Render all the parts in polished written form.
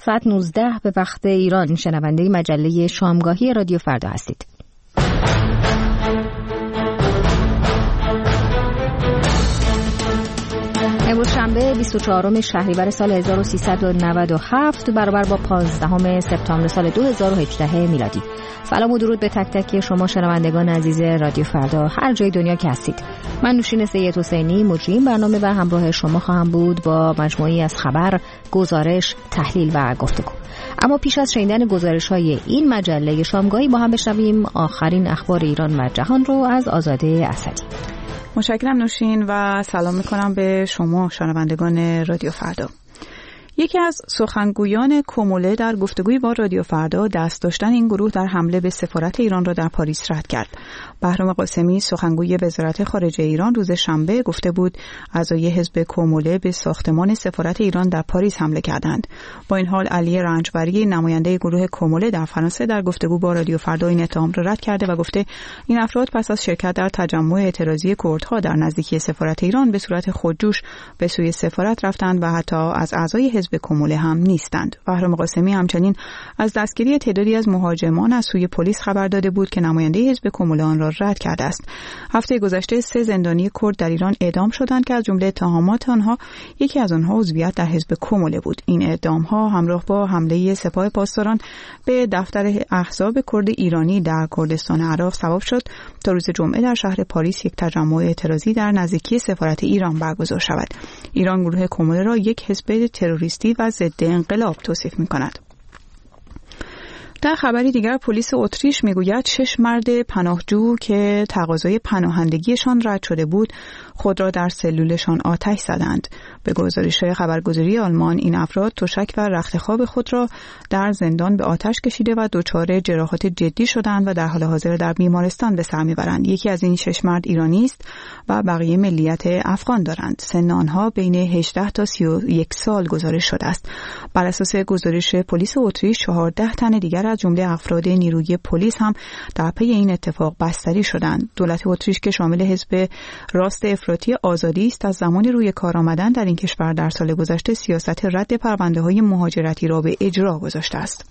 ساعت 19 به وقت ایران شنونده مجله شامگاهی رادیو فردا هستید. امروز شنبه 24 شهریور سال 1397 برابر با 15 سپتامبر سال 2018 میلادی. سلام و درود به تک تک شما شنوندگان عزیز رادیو فردا هر جای دنیا که هستید. من نوشین سید حسینی مجری این برنامه و همراه شما خواهم بود با مجموعی از خبر، گزارش، تحلیل و گفتگو. اما پیش از شنیدن گزارش‌های این مجله شامگاهی با هم بشنویم آخرین اخبار ایران و جهان رو از آزاده اسدی. متشکرم نوشین و سلام میکنم به شما شنوندگان رادیو فردا. یکی از سخنگویان کومله در گفتگوی با رادیو فردا دست داشتن این گروه در حمله به سفارت ایران را در پاریس رد کرد. بهرام قاسمی سخنگوی وزارت خارجه ایران روز شنبه گفته بود اعضای حزب کومله به ساختمان سفارت ایران در پاریس حمله کردند. با این حال علی رنجبری نماینده گروه کومله در فرانسه در گفتگو با رادیو فردا این اتهام را رد کرده و گفته این افراد پس از شرکت در تجمع اعتراضی کردها در نزدیکی سفارت ایران به صورت خودجوش به سوی سفارت رفتند و حتی از اعضای حزب کومله هم نیستند. بهرام قاسمی همچنین از دستگیری تعدادی از مهاجمان از سوی پلیس خبر داده بود که نماینده حزب کومله آن را رد کرده است. هفته گذشته 3 زندانی کرد در ایران اعدام شدند که از جمله اتهامات آنها یکی از آنها عضویت در حزب کومله بود. این اعدام‌ها همراه با حمله سپاه پاسداران به دفتر احزاب کرد ایرانی در کردستان عراق سبب شد تا روز جمعه در شهر پاریس یک تجمع اعتراضی در نزدیکی سفارت ایران برگزار شود. ایران گروه کومله را یک حزب تروریستی و ضد انقلاب توصیف می‌کند. در خبری دیگر پلیس اتریش میگوید 6 مرد پناهجو که تقاضای پناهندگیشان رد شده بود خود را در سلولشان آتش زدند. به گزارش‌های خبرگزاری آلمان این افراد تشک و رختخواب خود را در زندان به آتش کشیده و دچار جراحات جدی شدند و در حال حاضر در بیمارستان به سر میبرند. یکی از این 6 مرد ایرانی است و بقیه ملیت افغان دارند. سن آنها بین 18 تا 31 سال گزارش شده است. بر اساس گزارش پلیس اتریش 14 تن دیگر از جمله افراد نیروی پلیس هم در پی این اتفاق بستری شدند. دولت اتریش که شامل حزب راست افراطی آزادی است از زمان روی کار آمدن در این کشور در سال گذشته سیاست رد پرونده‌های مهاجرتی را به اجرا گذاشته است.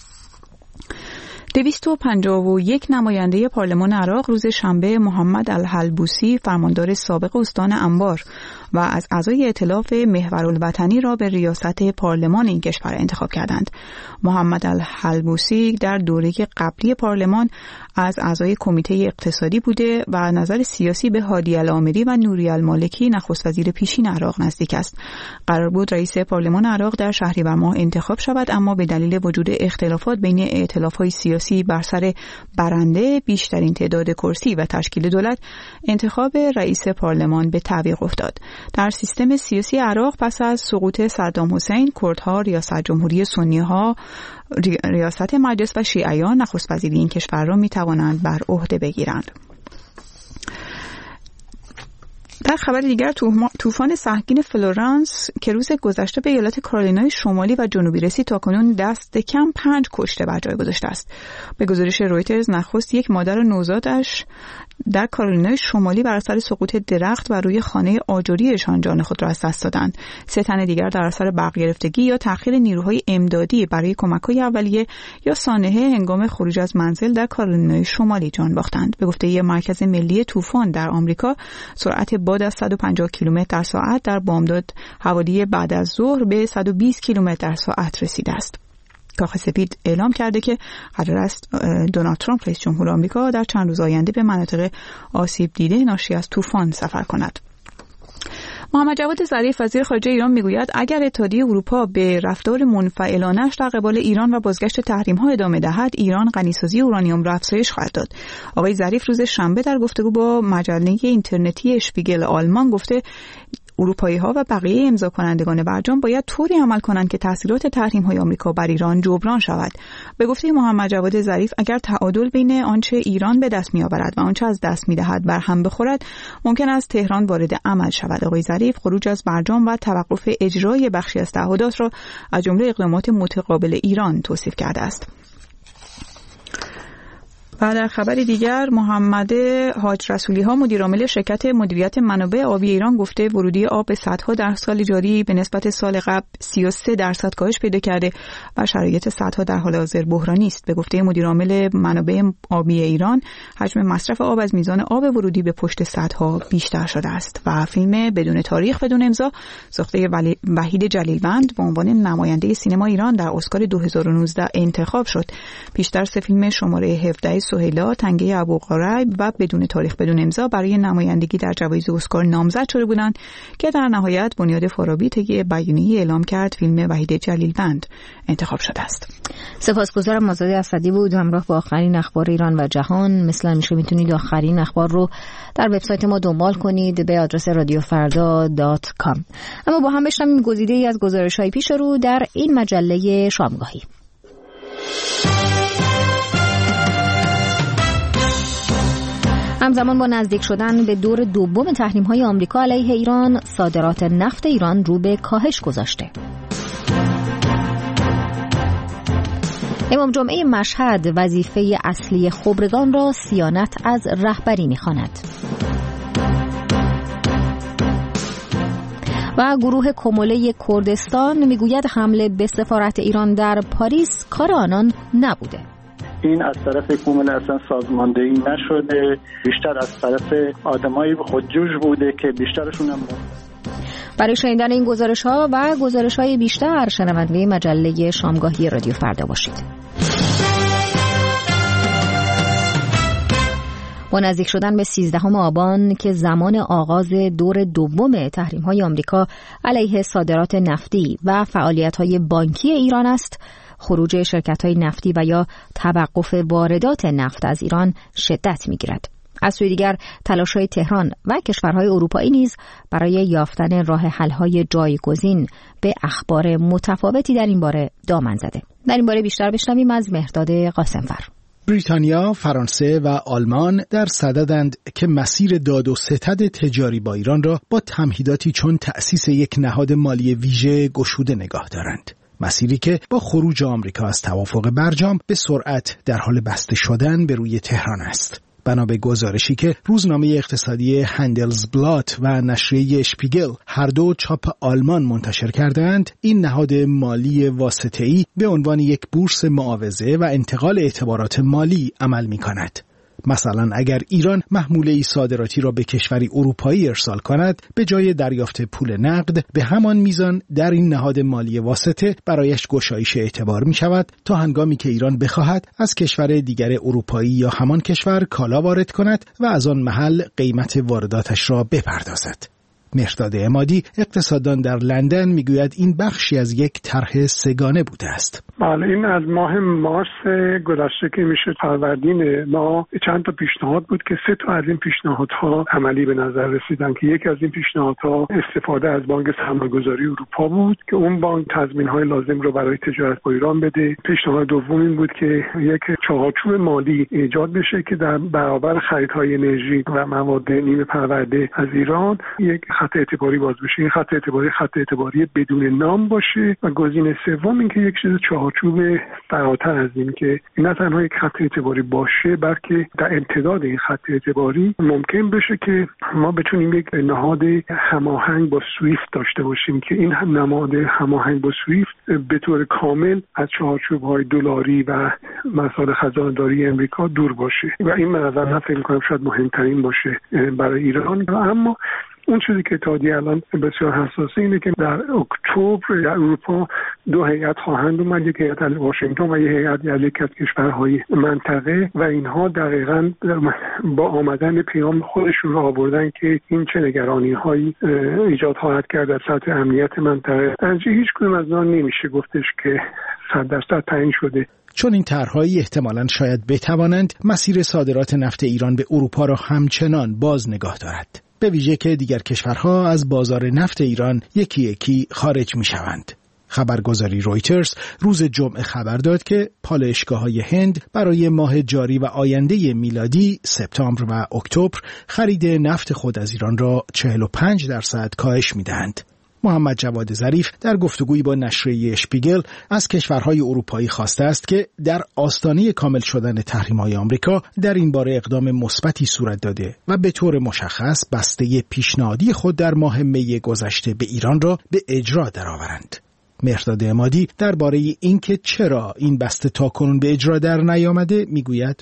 251 نماینده پارلمان عراق روز شنبه محمد الحلبوسی فرماندار سابق استان انبار و از اعضای ائتلاف محورالوطنی را به ریاست پارلمان این کشور انتخاب کردند. محمد الحلبوسی در دوره قبلی پارلمان از اعضای کمیته اقتصادی بوده و نظر سیاسی به هادی العامری و نوری المالکی نخست وزیر پیشین عراق نزدیک است. قرار بود رئیس پارلمان عراق در شهریور ماه انتخاب شود، اما به دلیل وجود اختلافات بین ائتلاف‌های سیاسی بر سر برنده بیشترین تعداد کرسی و تشکیل دولت انتخاب رئیس پارلمان به تعویق افتاد. در سیستم سیاسی عراق پس از سقوط صدام حسین کردها ریاست جمهوری، سنی‌ها ریاست مجلس و شیعیان نخست وزیری این کشور را می‌توانند بر عهده بگیرند. در خبر دیگر طوفان سهمگین فلورانس که روز گذشته به ایالات کارولینای شمالی و جنوبی رسید تاکنون دست کم 5 کشته بر جای گذاشته است. به گزارش رویترز نخست یک مادر نوزادش در کارولینای شمالی بر اثر سقوط درخت و روی خانه آجریشان جان خود را از دست دادند. 3 تن دیگر در اثر برق گرفتگی یا تأخیر نیروهای امدادی برای کمک‌های اولیه یا سانحه هنگام خروج از منزل در کارولینای شمالی جان باختند. به گفته مرکز ملی طوفان در آمریکا سرعت باد از 150 کیلومتر در ساعت در بامداد حوالی بعد از ظهر به 120 کیلومتر در ساعت رسیده است. کاخ سفید اعلام کرده که قرار است دونالد ترامپ رئیس جمهور آمریکا در چند روز آینده به مناطق آسیب دیده ناشی از طوفان سفر کند. محمد جواد ظریف وزیر خارجه ایران میگوید اگر اتحادیه اروپا به رفتار منفعلانه‌اش در قبال ایران و بازگشت تحریم‌ها ادامه دهد، ایران غنیسازی اورانیوم را افزایش خواهد داد. آقای ظریف روز شنبه در گفتگو با مجله اینترنتی اشپیگل آلمان گفته اروپایی‌ها و بقیه امضا کنندگان برجام باید طوری عمل کنند که تاثیرات تحریم‌های آمریکا بر ایران جبران شود. به گفته محمد جواد ظریف اگر تعادل بین آنچه ایران به دست می‌آورد و آنچه از دست می‌دهد بر هم بخورد، ممکن است تهران وارد عمل شود. آقای ظریف خروج از برجام و توقف اجرای بخشی از تعهدات را از جمله اقدامات متقابل ایران توصیف کرده است. و در خبر دیگر محمد حاج رسولی ها مدیر عامل شرکت مدیریت منابع آبی ایران گفته ورودی آب به سدها در سال جاری به نسبت سال قبل 33% کاهش پیدا کرده و شرایط سدها در حال حاضر بحرانی است. به گفته مدیر عامل منابع آبی ایران حجم مصرف آب از میزان آب ورودی به پشت سدها بیشتر شده است. و فیلم بدون تاریخ بدون امضا ساخته وحید جلیلوند به عنوان نماینده سینما ایران در اسکار 2019 انتخاب شد. پیشتر سه فیلم شماره 17 سهیلا، تنگه ابوغریب و بدون تاریخ بدون امضا برای نمایندگی در جوایز اسکار نامزد شده بودند که در نهایت بنیاد فارابی طی بیانیه‌ای اعلام کرد فیلم وحید جلیلوند انتخاب شده است. سپاسگزارم. آزاده اسدی بود همراه با آخرین اخبار ایران و جهان. مثل همیشه میتونید آخرین اخبار رو در وبسایت ما دنبال کنید به آدرس radiofarda.com. اما با هم بشنویم گزیده‌ای از گزارش‌های پیش رو در این مجله شامگاهی. همزمان با نزدیک شدن به دور دوم تحریم‌های آمریکا علیه ایران، صادرات نفت ایران رو به کاهش گذاشته. امام جمعه مشهد وظیفه اصلی خبرگان را صیانت از رهبری می‌خواند. و گروه کموله کردستان میگوید حمله به سفارت ایران در پاریس کار آنان نبوده. این از طرف کموله اصلا سازماندهی نشده، بیشتر از طرف آدمایی خودجوش بوده که بیشترشون هم برای شنیدن این گزارش‌ها و گزارش‌های بیشتر شنونده مجله شامگاهی رادیو فردا باشید. با نزدیک شدن به 13 آبان که زمان آغاز دور دوم تحریم‌های آمریکا علیه صادرات نفتی و فعالیت‌های بانکی ایران است، خروج شرکت‌های نفتی و یا توقف واردات نفت از ایران شدت می‌گیرد. از سوی دیگر تلاش‌های تهران و کشورهای اروپایی نیز برای یافتن راه حل‌های جایگزین به اخبار متفاوتی در این باره دامن زده. در این باره بیشتر بشنویم از مهرداد قاسمفر. بریتانیا، فرانسه و آلمان در صددند که مسیر داد و ستد تجاری با ایران را با تمهیداتی چون تأسیس یک نهاد مالی ویژه گشوده نگاه دارند. مسیری که با خروج آمریکا از توافق برجام به سرعت در حال بسته شدن به روی تهران است. بنا به گزارشی که روزنامه اقتصادی هندلزبلات و نشریه اشپیگل هر دو چاپ آلمان منتشر کردند، این نهاد مالی واسطه‌ای به عنوان یک بورس معاوضه و انتقال اعتبارات مالی عمل می‌کند. مثلا اگر ایران محموله صادراتی را به کشوری اروپایی ارسال کند، به جای دریافت پول نقد به همان میزان در این نهاد مالی واسطه برایش گشایش اعتبار می شود تا هنگامی که ایران بخواهد از کشور دیگر اروپایی یا همان کشور کالا وارد کند و از آن محل قیمت وارداتش را بپردازد. مهرداد عمادی اقتصاددان در لندن میگوید این بخشی از یک طرح سه‌گانه بوده است. بله، این از ماه مارس گذشته که میشه فروردین ما چند تا پیشنهاد بود که 3 تا از این پیشنهادها عملی به نظر رسیدن که یکی از این پیشنهادها استفاده از بانک سرمایه‌گذاری اروپا بود که اون بانک تضمین‌های لازم رو برای تجارت با ایران بده. پیشنهاد دوم این بود که یک چارچوب مالی ایجاد بشه که در برابر خریدهای انرژی و مواد نیمه پرورده از ایران یک خط اعتباری باز بشه. این خط اعتباری بدون نام باشه و گزینه سوم این که یک چیز چارچوب فراتر از این که نه تنها یک خط اعتباری باشه بلکه در امتداد این خط اعتباری ممکن بشه که ما بتونیم یک نهاد هماهنگ با سویفت داشته باشیم که این نماد هماهنگ با سویفت به طور کامل از چارچوب‌های دلاری و مسائل خزانه‌داری امریکا دور باشه و این به نظر من فکر می‌کنم شاید مهمترین باشه برای ایران. اما اون چیزی که اتحادیه الان بسیار حساسه اینه که در اکتبر در اروپا 2 هیئت خواهند اومد، یک هیئت از واشنگتن و یک هیئت از یکی از کشورهای منطقه و اینها دقیقاً با آمدن پیام خودشون رو آوردن که این چه نگرانی‌هایی ایجاد خواهد کرد در سطح امنیت منطقه. از هیچ کدوم از آن نمیشه گفتش که 100% تعیین شده. چون این طرح‌هایی احتمالاً شاید بتوانند مسیر صادرات نفت ایران به اروپا را همچنان باز نگاه دارد، به ویژه که دیگر کشورها از بازار نفت ایران یکی یکی خارج می‌شوند. خبرگزاری رویترز روز جمعه خبر داد که پالایشگاه‌های هند برای ماه جاری و آینده میلادی سپتامبر و اکتبر خرید نفت خود از ایران را 45% کاهش می‌دهند. محمد جواد ظریف در گفتگویی با نشریه اشپیگل از کشورهای اروپایی خواسته است که در آستانه کامل شدن تحریم‌های آمریکا در این باره اقدام مثبتی صورت داده و به طور مشخص بسته پیشنهادی خود در ماه می گذشته به ایران را به اجرا درآورند. مهرداد عمادی درباره اینکه چرا این بسته تاکنون به اجرا در نیامده میگوید: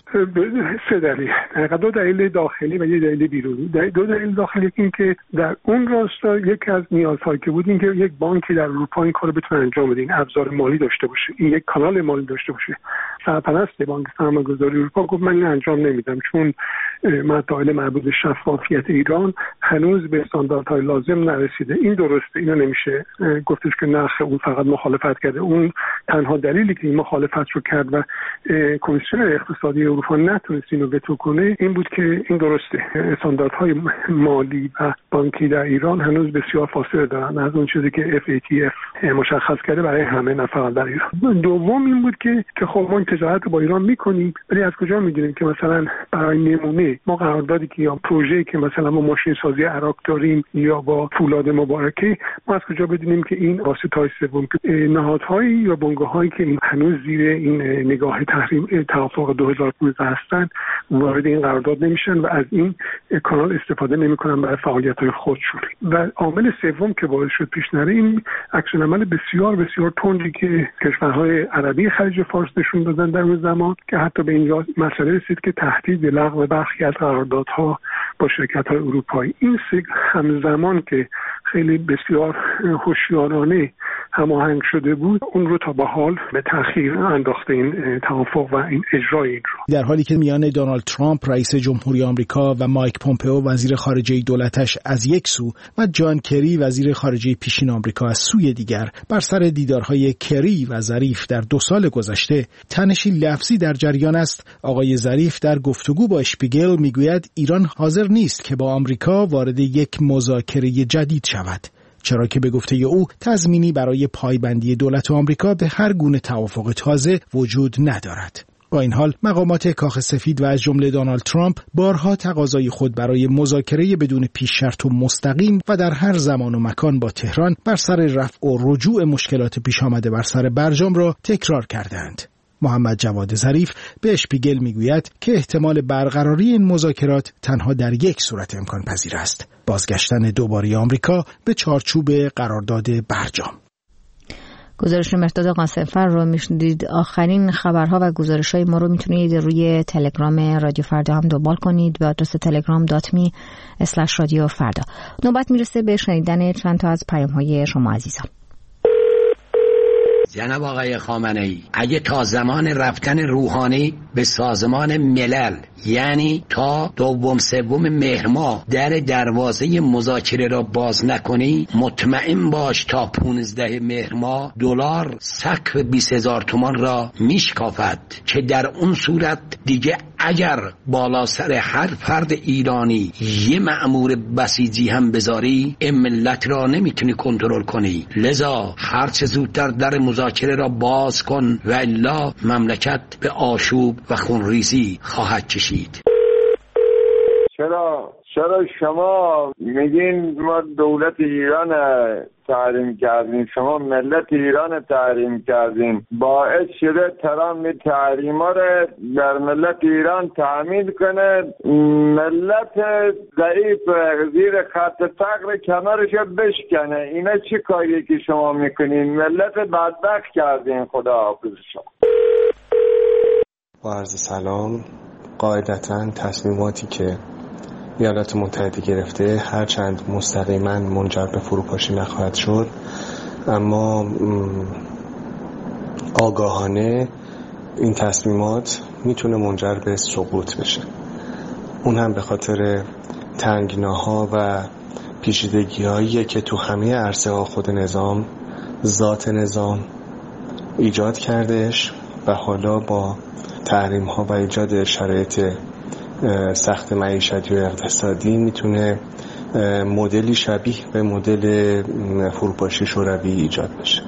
سه دلیل، دو دلیل داخلی و یک دلیل بیرونی. دو دلیل داخلی این که در اون راستا یکی از نیازهایی که بود این که یک بانکی در اروپا این کارو بتونه انجام بده، این ابزار مالی داشته باشه، این یک کانال مالی داشته باشه. سرپرست بانک سرمایه‌گذاری اروپا گفت من انجام نمیدم چون مسائل مربوط به شفافیت ایران هنوز به استانداردهای لازم نرسیده. این درسته، اینو نمیشه گفتش که نخ اون فقط مخالفت کرده. اون تنها دلیلی که این مخالفت رو کرد و کمیسیون اقتصادی اروپا نتونست اینو وتو کنه این بود که این درسته، استانداردهای مالی و بانکی در ایران هنوز بسیار فاصله دارن از اون چیزی که FATF مشخص کرده برای همه، نه فقط در ایران. دوم این بود که خب ما تجارت با ایران میکنیم، ولی از کجا میدونیم که مثلا برای نمونه ما قراردادی که یا پروژه‌ای که مثلا ما ماشین سازی عراق داریم یا با فولاد مبارکه، ما از کجا بدونیم که این واسطه‌های سوم نهادهایی یا بنگاه‌هایی که این هنوز زیر این نگاه تحریم توافق 2015 هستن وارد این قرارداد نمیشن و از این کانال استفاده نمیکنن برای فعالیت‌های خودشون. و عامل سوم که باعث شد پیش نره این عکس‌العمل بسیار بسیار تندی که کشورهای عربی خلیج فارس نشون دادن در اون زمان که حتی به این مسئله رسید که تهدید به لغو برخی از قراردادها با شرکت‌های اروپایی. این همزمان که خیلی بسیار هوشیارانه هماهنگ شده بود اون رو تا به حال به تأخیر انداخته این توافق و این اجرای این رو. در حالی که میان دونالد ترامپ رئیس جمهوری آمریکا و مایک پومپئو وزیر خارجه دولتش از یک سو و جان کری وزیر خارجه پیشین آمریکا از سوی دیگر بر سر دیدارهای کری و ظریف در 2 سال گذشته تنشی لفظی در جریان است، آقای ظریف در گفتگو با اشپیگل میگوید ایران حاضر نیست که با آمریکا وارد یک مذاکره جدید شود، چرا که به گفته او تضمینی برای پایبندی دولت آمریکا به هر گونه توافق تازه وجود ندارد. با این حال مقامات کاخ سفید و از جمله دونالد ترامپ بارها تقاضای خود برای مذاکره بدون پیش شرط و مستقیم و در هر زمان و مکان با تهران بر سر رفع و رجوع مشکلات پیش آمده بر سر برجام را تکرار کردند. محمد جواد ظریف به اشپیگل میگوید که احتمال برقراری این مذاکرات تنها در یک صورت امکان پذیر است: بازگشتن دوباره آمریکا به چارچوب قرارداد برجام. گزارش مهرداد قاسم‌فر رو میشنیدید. آخرین خبرها و گزارش‌های ما رو میتونید روی تلگرام رادیو فردا هم دنبال کنید به آدرس telegram.me/رادیو فردا. نوبت میرسه به شنیدن چند تا از پیام‌های شما عزیزان. جناب آقای خامنه‌ای، اگه تا زمان رفتن روحانی به سازمان ملل یعنی تا 2-3 مهر ماه در دروازه مذاکره را باز نکنی، مطمئن باش تا 15 مهر ماه دلار سقف 20,000 تومان را میشکافد که در اون صورت دیگه اگر بالا سر هر فرد ایرانی یه مأمور بسیجی هم بذاری این ملت را نمیتونی کنترل کنی. لذا هر چه زودتر در مذاکره را باز کن و الا مملکت به آشوب و خونریزی خواهد کشید. چرا شما میگین ما دولت ایران تحریم کردیم، شما ملت ایران تحریم کردیم، باعث شده ترامپ تحریما رو در ملت ایران تعمیل کنه، ملت ضعیف زیر خط فقر کمرش بشکنه. اینا چی کاریه که شما میکنین؟ ملت بدبخت کردین. خدا حافظ شما. با عرض سلام، قاعدتاً تصمیماتی که ایالات متحده گرفته هرچند مستقیما منجر به فروپاشی نخواهد شد، اما آگاهانه این تصمیمات میتونه منجر به سقوط بشه، اون هم به خاطر تنگناها و پیچیدگی‌هایی که تو همه عرصه‌ها خود نظام، ذات نظام ایجاد کردش و حالا با تحریم‌ها و ایجاد شرایط سخت معیشتی و اقتصادی میتونه مدلی شبیه به مدل فروپاشی شوروی ایجاد بشه.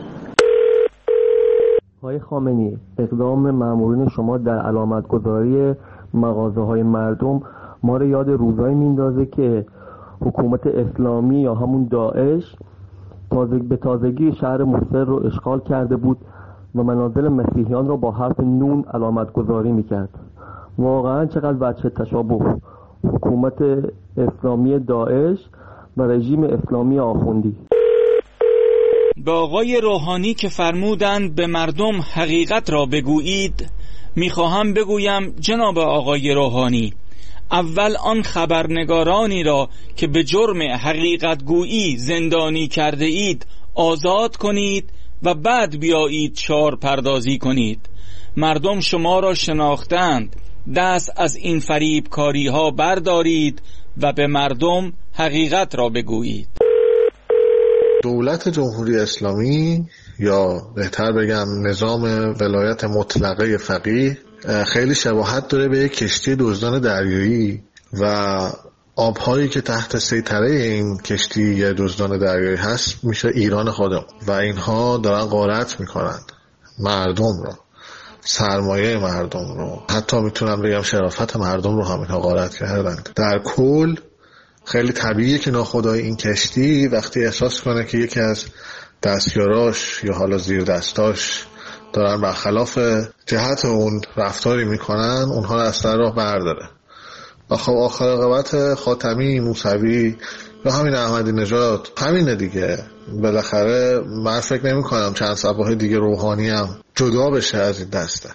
آقای خامنه‌ای، اقدام مامورین شما در علامتگذاری مغازه‌های مردم ما رو یاد روزایی میندازه که حکومت اسلامی یا همون داعش به تازگی شهر موصل رو اشغال کرده بود و منازل مسیحیان را با حرف نون علامت گذاری میکرد. واقعا چقدر وجه تشابه حکومت اسلامی داعش و رژیم اسلامی آخوندی. به آقای روحانی که فرمودند به مردم حقیقت را بگویید، میخواهم بگویم جناب آقای روحانی، اول آن خبرنگارانی را که به جرم حقیقت گویی زندانی کرده اید آزاد کنید و بعد بیایید شعار پردازی کنید. مردم شما را شناختند، دست از این فریبکاری ها بردارید و به مردم حقیقت را بگویید. دولت جمهوری اسلامی یا بهتر بگم نظام ولایت مطلقه فقیه خیلی شباهت داره به یک کشتی دزدان دریایی و آبهایی که تحت سیطره این کشتی دزدان دریایی هست میشه ایران خودم و اینها دارن غارت میکنن مردم رو، سرمایه مردم رو، حتی میتونم بگم شرافت مردم رو هم اینها غارت کردند. در کل خیلی طبیعیه که ناخدای این کشتی وقتی احساس کنه که یکی از دستیاراش یا حالا زیر دستاش دارن برخلاف جهت اون رفتاری میکنن، اونها رو از سر راه برداره. و خب آخر عاقبت خاتمی، موسوی یا همین احمدی نژاد همینه دیگه. بالاخره من فکر نمی کنم چند صباح دیگه روحانی هم جدا بشه از این دسته.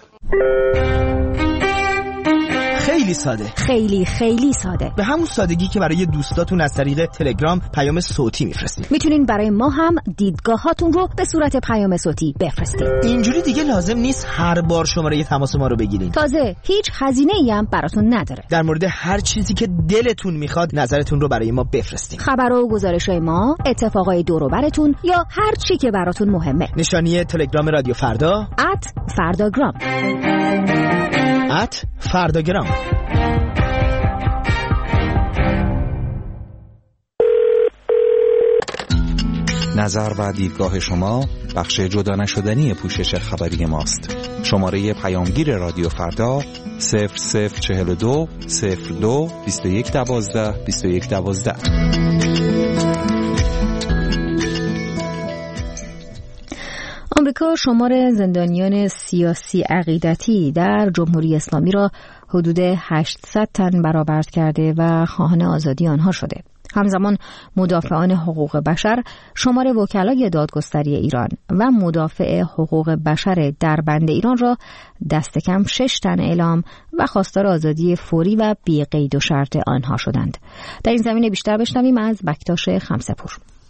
خیلی ساده، خیلی ساده، به همون سادگی که برای دوستاتون از طریق تلگرام پیام صوتی میفرستید. میتونین برای ما هم دیدگاهاتون رو به صورت پیام صوتی بفرستید. اینجوری دیگه لازم نیست هر بار شماره تماس ما رو بگیرین. تازه هیچ هزینه‌ای هم براتون نداره. در مورد هر چیزی که دلتون میخواد نظرتون رو برای ما بفرستین. خبر و گزارش‌های ما، اتفاقای دور و براتون یا هر چی که براتون مهمه. نشانی تلگرام رادیو فردا @فرداگرام. @فرداگرام. نظر و دیدگاه شما بخش جدا نشدنی پوشش خبری ماست. شماره پیامگیر رادیو فردا 0042 02 2112 2112. آمریکا شمار زندانیان سیاسی عقیدتی در جمهوری اسلامی را حدود 800 تن برآورد کرده و خواهان آزادی آنها شده. همزمان مدافعان حقوق بشر شمار وکلای دادگستری ایران و مدافع حقوق بشر دربند ایران را دست کم 6 تن اعلام و خواستار آزادی فوری و بی قید و شرط آنها شدند. در این زمینه بیشتر بشنویم از بکتاش خمسه‌پور.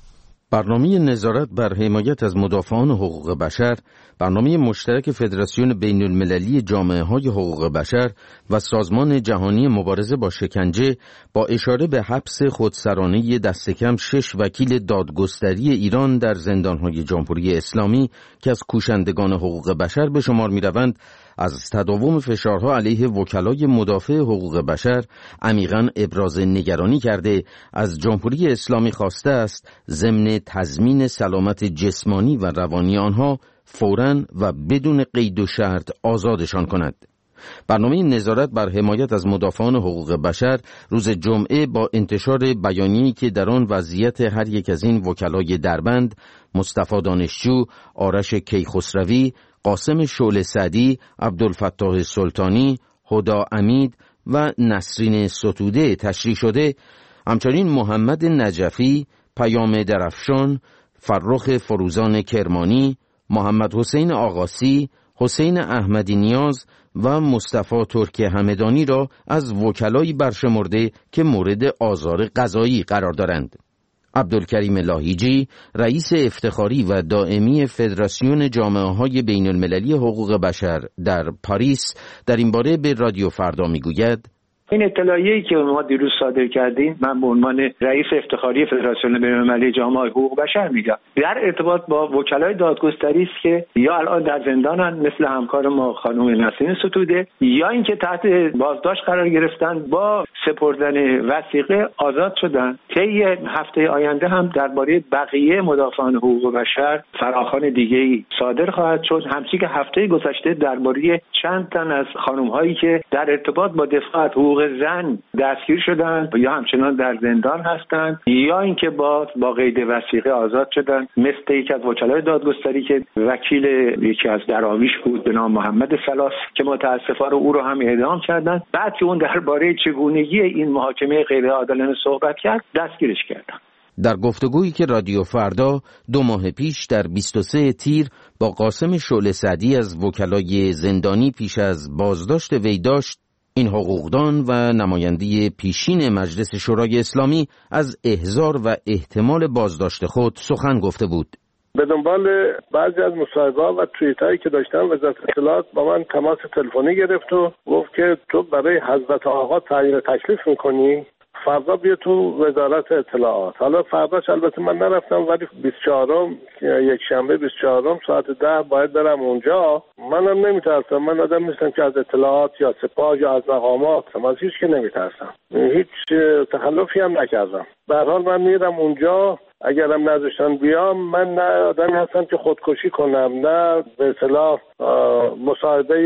برنامه نظارت بر حمایت از مدافعان حقوق بشر، برنامه مشترک فدراسیون بین المللی جامعه‌های حقوق بشر و سازمان جهانی مبارزه با شکنجه با اشاره به حبس خودسرانه دست کم 6 وکیل دادگستری ایران در زندان‌های جمهوری اسلامی که از کوشندگان حقوق بشر به شمار می‌روند، از تداوم فشارها علیه وکلای مدافع حقوق بشر عمیقاً ابراز نگرانی کرده از جمهوری اسلامی خواسته است ضمن تضمین سلامت جسمانی و روانی آنها فوراً و بدون قید و شرط آزادشان کند. برنامه نظارت بر حمایت از مدافعان حقوق بشر روز جمعه با انتشار بیانیه‌ای که در آن وضعیت هر یک از این وکلای دربند، مصطفی دانشجو، آرش کیخسروی، قاسم شعله سعدی، عبدالفتاح سلطانی، هدا امید و نسرین ستوده تشریح شده، همچنین محمد نجفی، پیام درفشان، فرخ فروزان کرمانی، محمد حسین آقاسی، حسین احمدی نیاز و مصطفی ترک همدانی را از وکلایی برشمرده که مورد آزار قضایی قرار دارند. عبدالکریم لاهیجی، رئیس افتخاری و دائمی فدراسیون جامعه‌های بین المللی حقوق بشر در پاریس در این باره به رادیو فردا میگوید: این اطلاعیه‌ای که ما دیروز صادر کردیم، من به عنوان رئیس افتخاری فدراسیون بین‌المللی جامعه‌های حقوق بشر میگم، در ارتباط با وکلای دادگستری است که یا الان در زندانن مثل همکار ما خانم نسرین ستوده، یا اینکه تحت بازداشت قرار گرفتن، با سپردن وثیقه آزاد شدن. طی هفته آینده هم درباره بقیه مدافعان حقوق بشر فراخوان دیگه‌ای صادر خواهد شد، همچنین که هفته گذشته درباره چند تن از خانم‌هایی که در ارتباط با دفاع از حقوق حقوق زن دستگیر شدن یا همچنان در زندان هستند یا اینکه با قید وثیقه آزاد شدن، مثل یکی از وکلای دادگستری که وکیل یکی از دراویش بود به نام محمد سلاس که متاسفانه او رو هم اعدام کردن. بعد که اون درباره چگونگی این محاکمه غیر عادلانه صحبت کرد دستگیرش کردن. در گفتگویی که رادیو فردا 2 ماه پیش در 23 تیر با قاسم شعله سعدی از وکلای زندانی پیش از بازداشت وی داشت، این حقوقدان و نماینده پیشین مجلس شورای اسلامی از احضار و احتمال بازداشت خود سخن گفته بود. به دنبال بعضی از مصاحبه‌ها و توییتایی که داشتم وزارت اطلاعات با من تماس تلفنی گرفت و گفت که تو برای حضرت آقا تعیین تکلیف میکنی، فردا بیا تو وزارت اطلاعات. حالا فرداش البته من نرفتم، ولی 24م یک شنبه 24م ساعت 10 باید برم اونجا. منم نمیترسم، من آدم نیستم که از اطلاعات یا سپاه یا از مقامات از هیچ که نمیترسم، هیچ تخلفی هم نکردم. به هر حال من میرم اونجا، اگرم نذاشتن بیام من نه آدمی هستم که خودکشی کنم، نه به اصطلاح مصاحبه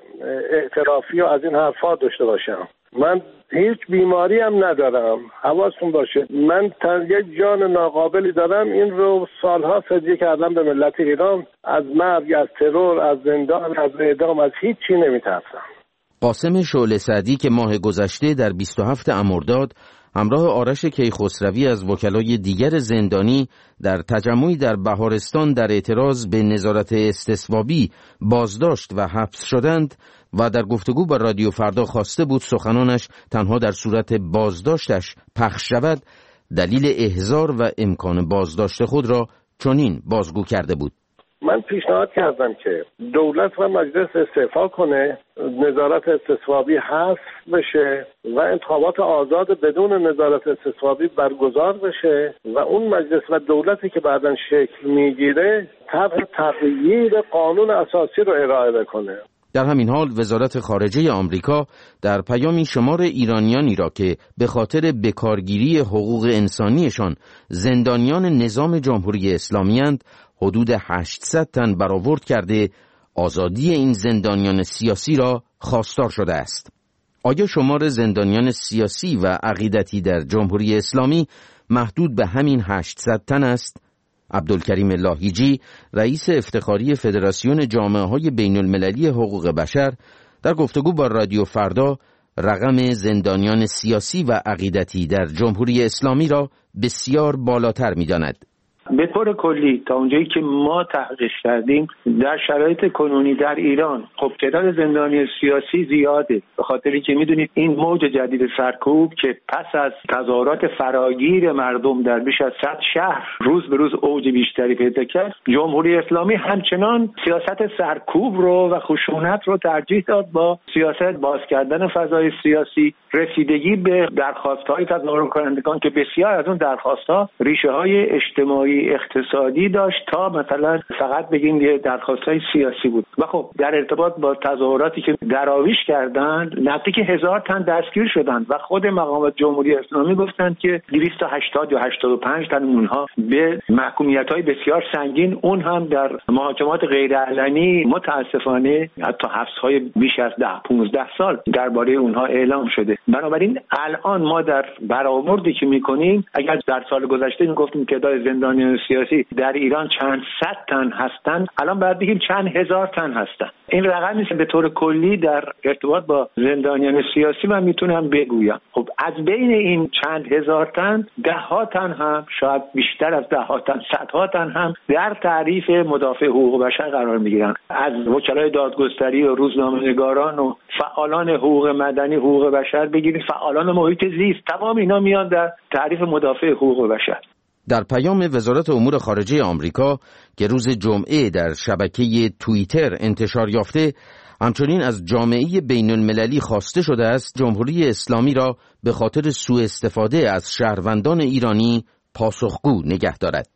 اعترافی و از این حرفا داشته باشم. من هیچ بیماری هم ندارم، حواستون باشه. من یک جان ناقابلی دارم، این رو سالها فدیه کردم به ملت ایران. از مرگ، از ترور، از زندان، از اعدام، از هیچ چی نمیترسم. قاسم شعله سعدی که ماه گذشته در 27 مرداد همراه آرش کیخسروی از وکلای دیگر زندانی در تجمعی در بهارستان در اعتراض به نظارت استصوابی بازداشت و حبس شدند و در گفتگو با رادیو فردا خواسته بود سخنانش تنها در صورت بازداشتش پخش شود، دلیل احضار و امکان بازداشت خود را چنین بازگو کرده بود. من پیشنهاد کردم که دولت و مجلس استعفا کنه، نظارت استصوابی حذف بشه و انتخابات آزاد بدون نظارت استصوابی برگزار بشه و اون مجلس و دولتی که بعداً شکل میگیره طرح تغییر قانون اساسی رو ارائه بکنه. در همین حال وزارت خارجه آمریکا در پیامی شمار ایرانیانی را که به خاطر بکارگیری حقوق انسانیشان زندانیان نظام جمهوری اسلامی اند حدود 800 تن برآورد کرده آزادی این زندانیان سیاسی را خواستار شده است. آیا شمار زندانیان سیاسی و عقیدتی در جمهوری اسلامی محدود به همین 800 تن است؟ عبدالکریم لاهیجی رئیس افتخاری فدراسیون جامعه‌های بین‌المللی حقوق بشر در گفتگو با رادیو فردا رقم زندانیان سیاسی و عقیدتی در جمهوری اسلامی را بسیار بالاتر می‌داند. به طور کلی تا اونجایی که ما تحقیق کردیم در شرایط کنونی در ایران خب تعداد زندانی سیاسی زیاده، به خاطری که میدونید این موج جدید سرکوب که پس از تظاهرات فراگیر مردم در بیش از 100 شهر روز به روز اوج بیشتری پیدا کرد، جمهوری اسلامی همچنان سیاست سرکوب رو و خشونت رو ترجیح داد با سیاست باز کردن فضای سیاسی، رسیدگی به درخواست‌های تظاهر کنندگان که بسیار از اون درخواست‌ها ریشه‌های اجتماعی اقتصادی داشت تا مثلا فقط بگیم یه درخواست‌های سیاسی بود. و خب در ارتباط با تظاهراتی که دراویش کردند نزدیک 1000 تن دستگیر شدند و خود مقامات جمهوری اسلامی گفتند که 280 یا 85 تن اونها به محکومیت‌های بسیار سنگین، اون هم در محاکمات غیر علنی متاسفانه حتی حبس‌های بیش از 10-15 سال درباره اونها اعلام شده. بنابراین الان ما در برآوردی که می‌کنیم، اگر در سال گذشته می‌گفتیم تعداد زندانیان سیاسی در ایران چند صد تن هستند، الان باید بگیم چند هزار تن هستند. این رقم نیست. به طور کلی در ارتباط با زندانیان سیاسی من میتونم بگویم خب از بین این چند هزار تن 10 ها تن هم، شاید بیشتر از 10 ها تن، 100 ها تن هم در تعریف مدافع حقوق بشر قرار میگیرن. از وکلای دادگستری و روزنامه‌نگاران و فعالان حقوق مدنی، حقوق بشر بگیرید، فعالان محیط زیست، تمام اینا میان در تعریف مدافع حقوق بشر. در پیام وزارت امور خارجه آمریکا که روز جمعه در شبکه توییتر انتشار یافته، همچنین از جامعه بین المللی خواسته شده است جمهوری اسلامی را به خاطر سوء استفاده از شهروندان ایرانی پاسخگو نگه دارد.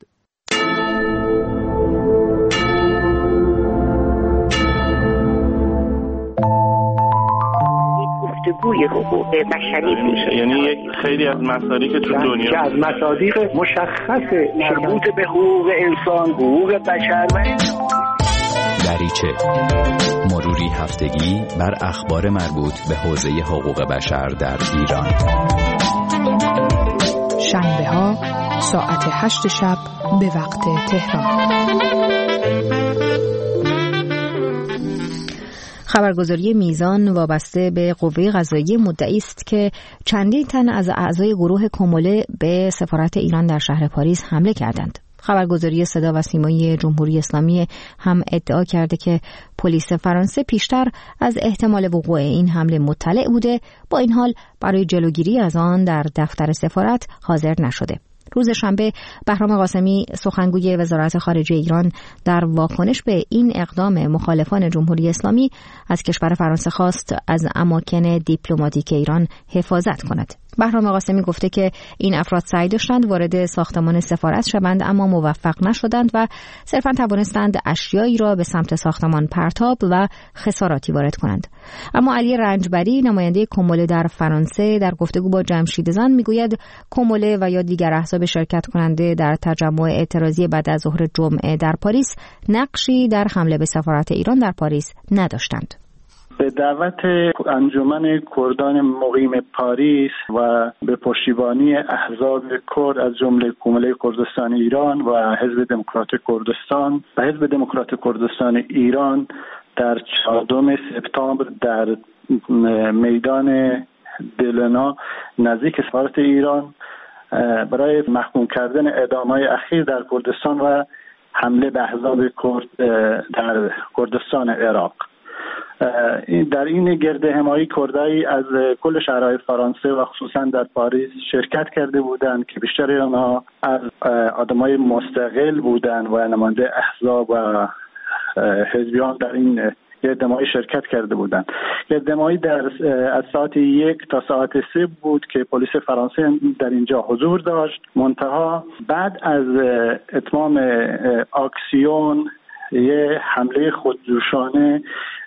گفتگوی حقوق بشری میشه، یعنی خیلی از مصادیق که تو دنیا از مصادیق مشخص مربوط به حقوق انسان، حقوق بشر و دریچه، مروری هفتگی بر اخبار مربوط به حوزه حقوق بشر در ایران. شنبه ها ساعت 8 شب به وقت تهران. خبرگزاری میزان وابسته به قوه قضاییه مدعی است که چندین تن از اعضای گروه کومله به سفارت ایران در شهر پاریس حمله کردند. خبرگزاری صدا و سیمایی جمهوری اسلامی هم ادعا کرده که پلیس فرانسه پیشتر از احتمال وقوع این حمله مطلع بوده، با این حال برای جلوگیری از آن در دفتر سفارت حاضر نشده. روز شنبه بهرام قاسمی سخنگوی وزارت خارجه ایران در واکنش به این اقدام مخالفان جمهوری اسلامی از کشور فرانسه خواست از اماکن دیپلماتیک ایران حفاظت کند. بهرام قاسمی گفته که این افراد سعی داشتند وارد ساختمان سفارت شوند اما موفق نشدند و صرفاً توانستند اشیایی را به سمت ساختمان پرتاب و خساراتی وارد کنند. اما علی رنجبری نماینده کومله در فرانسه در گفتگو با جمشید زن میگوید کومله و یا دیگر احزاب شرکت کننده در تجمع اعتراضی بعد از ظهر جمعه در پاریس نقشی در حمله به سفارت ایران در پاریس نداشتند. به دعوت انجمن کردان مقیم پاریس و به پشتیبانی احزاب کرد از جمله کومله کردستان ایران و حزب دموکرات کردستان و حزب دموکرات کردستان ایران در 14 سپتامبر در میدان دلنا نزدیک سفارت ایران برای محکوم کردن اعدام‌های اخیر در کردستان و حمله به احزاب کرد در کردستان عراق. در این گرد همایی کردایی از کل شهرهای فرانسه و خصوصا در پاریس شرکت کرده بودند که بیشتر آنها از آدمای مستقل بودند و نماینده احزاب و حزبیان در این گرد همایی شرکت کرده بودند. گرد همایی از ساعت 1 تا ساعت 3 بود که پلیس فرانسه در اینجا حضور داشت. منتها بعد از اتمام اکسیون یه حمله خودجوشانه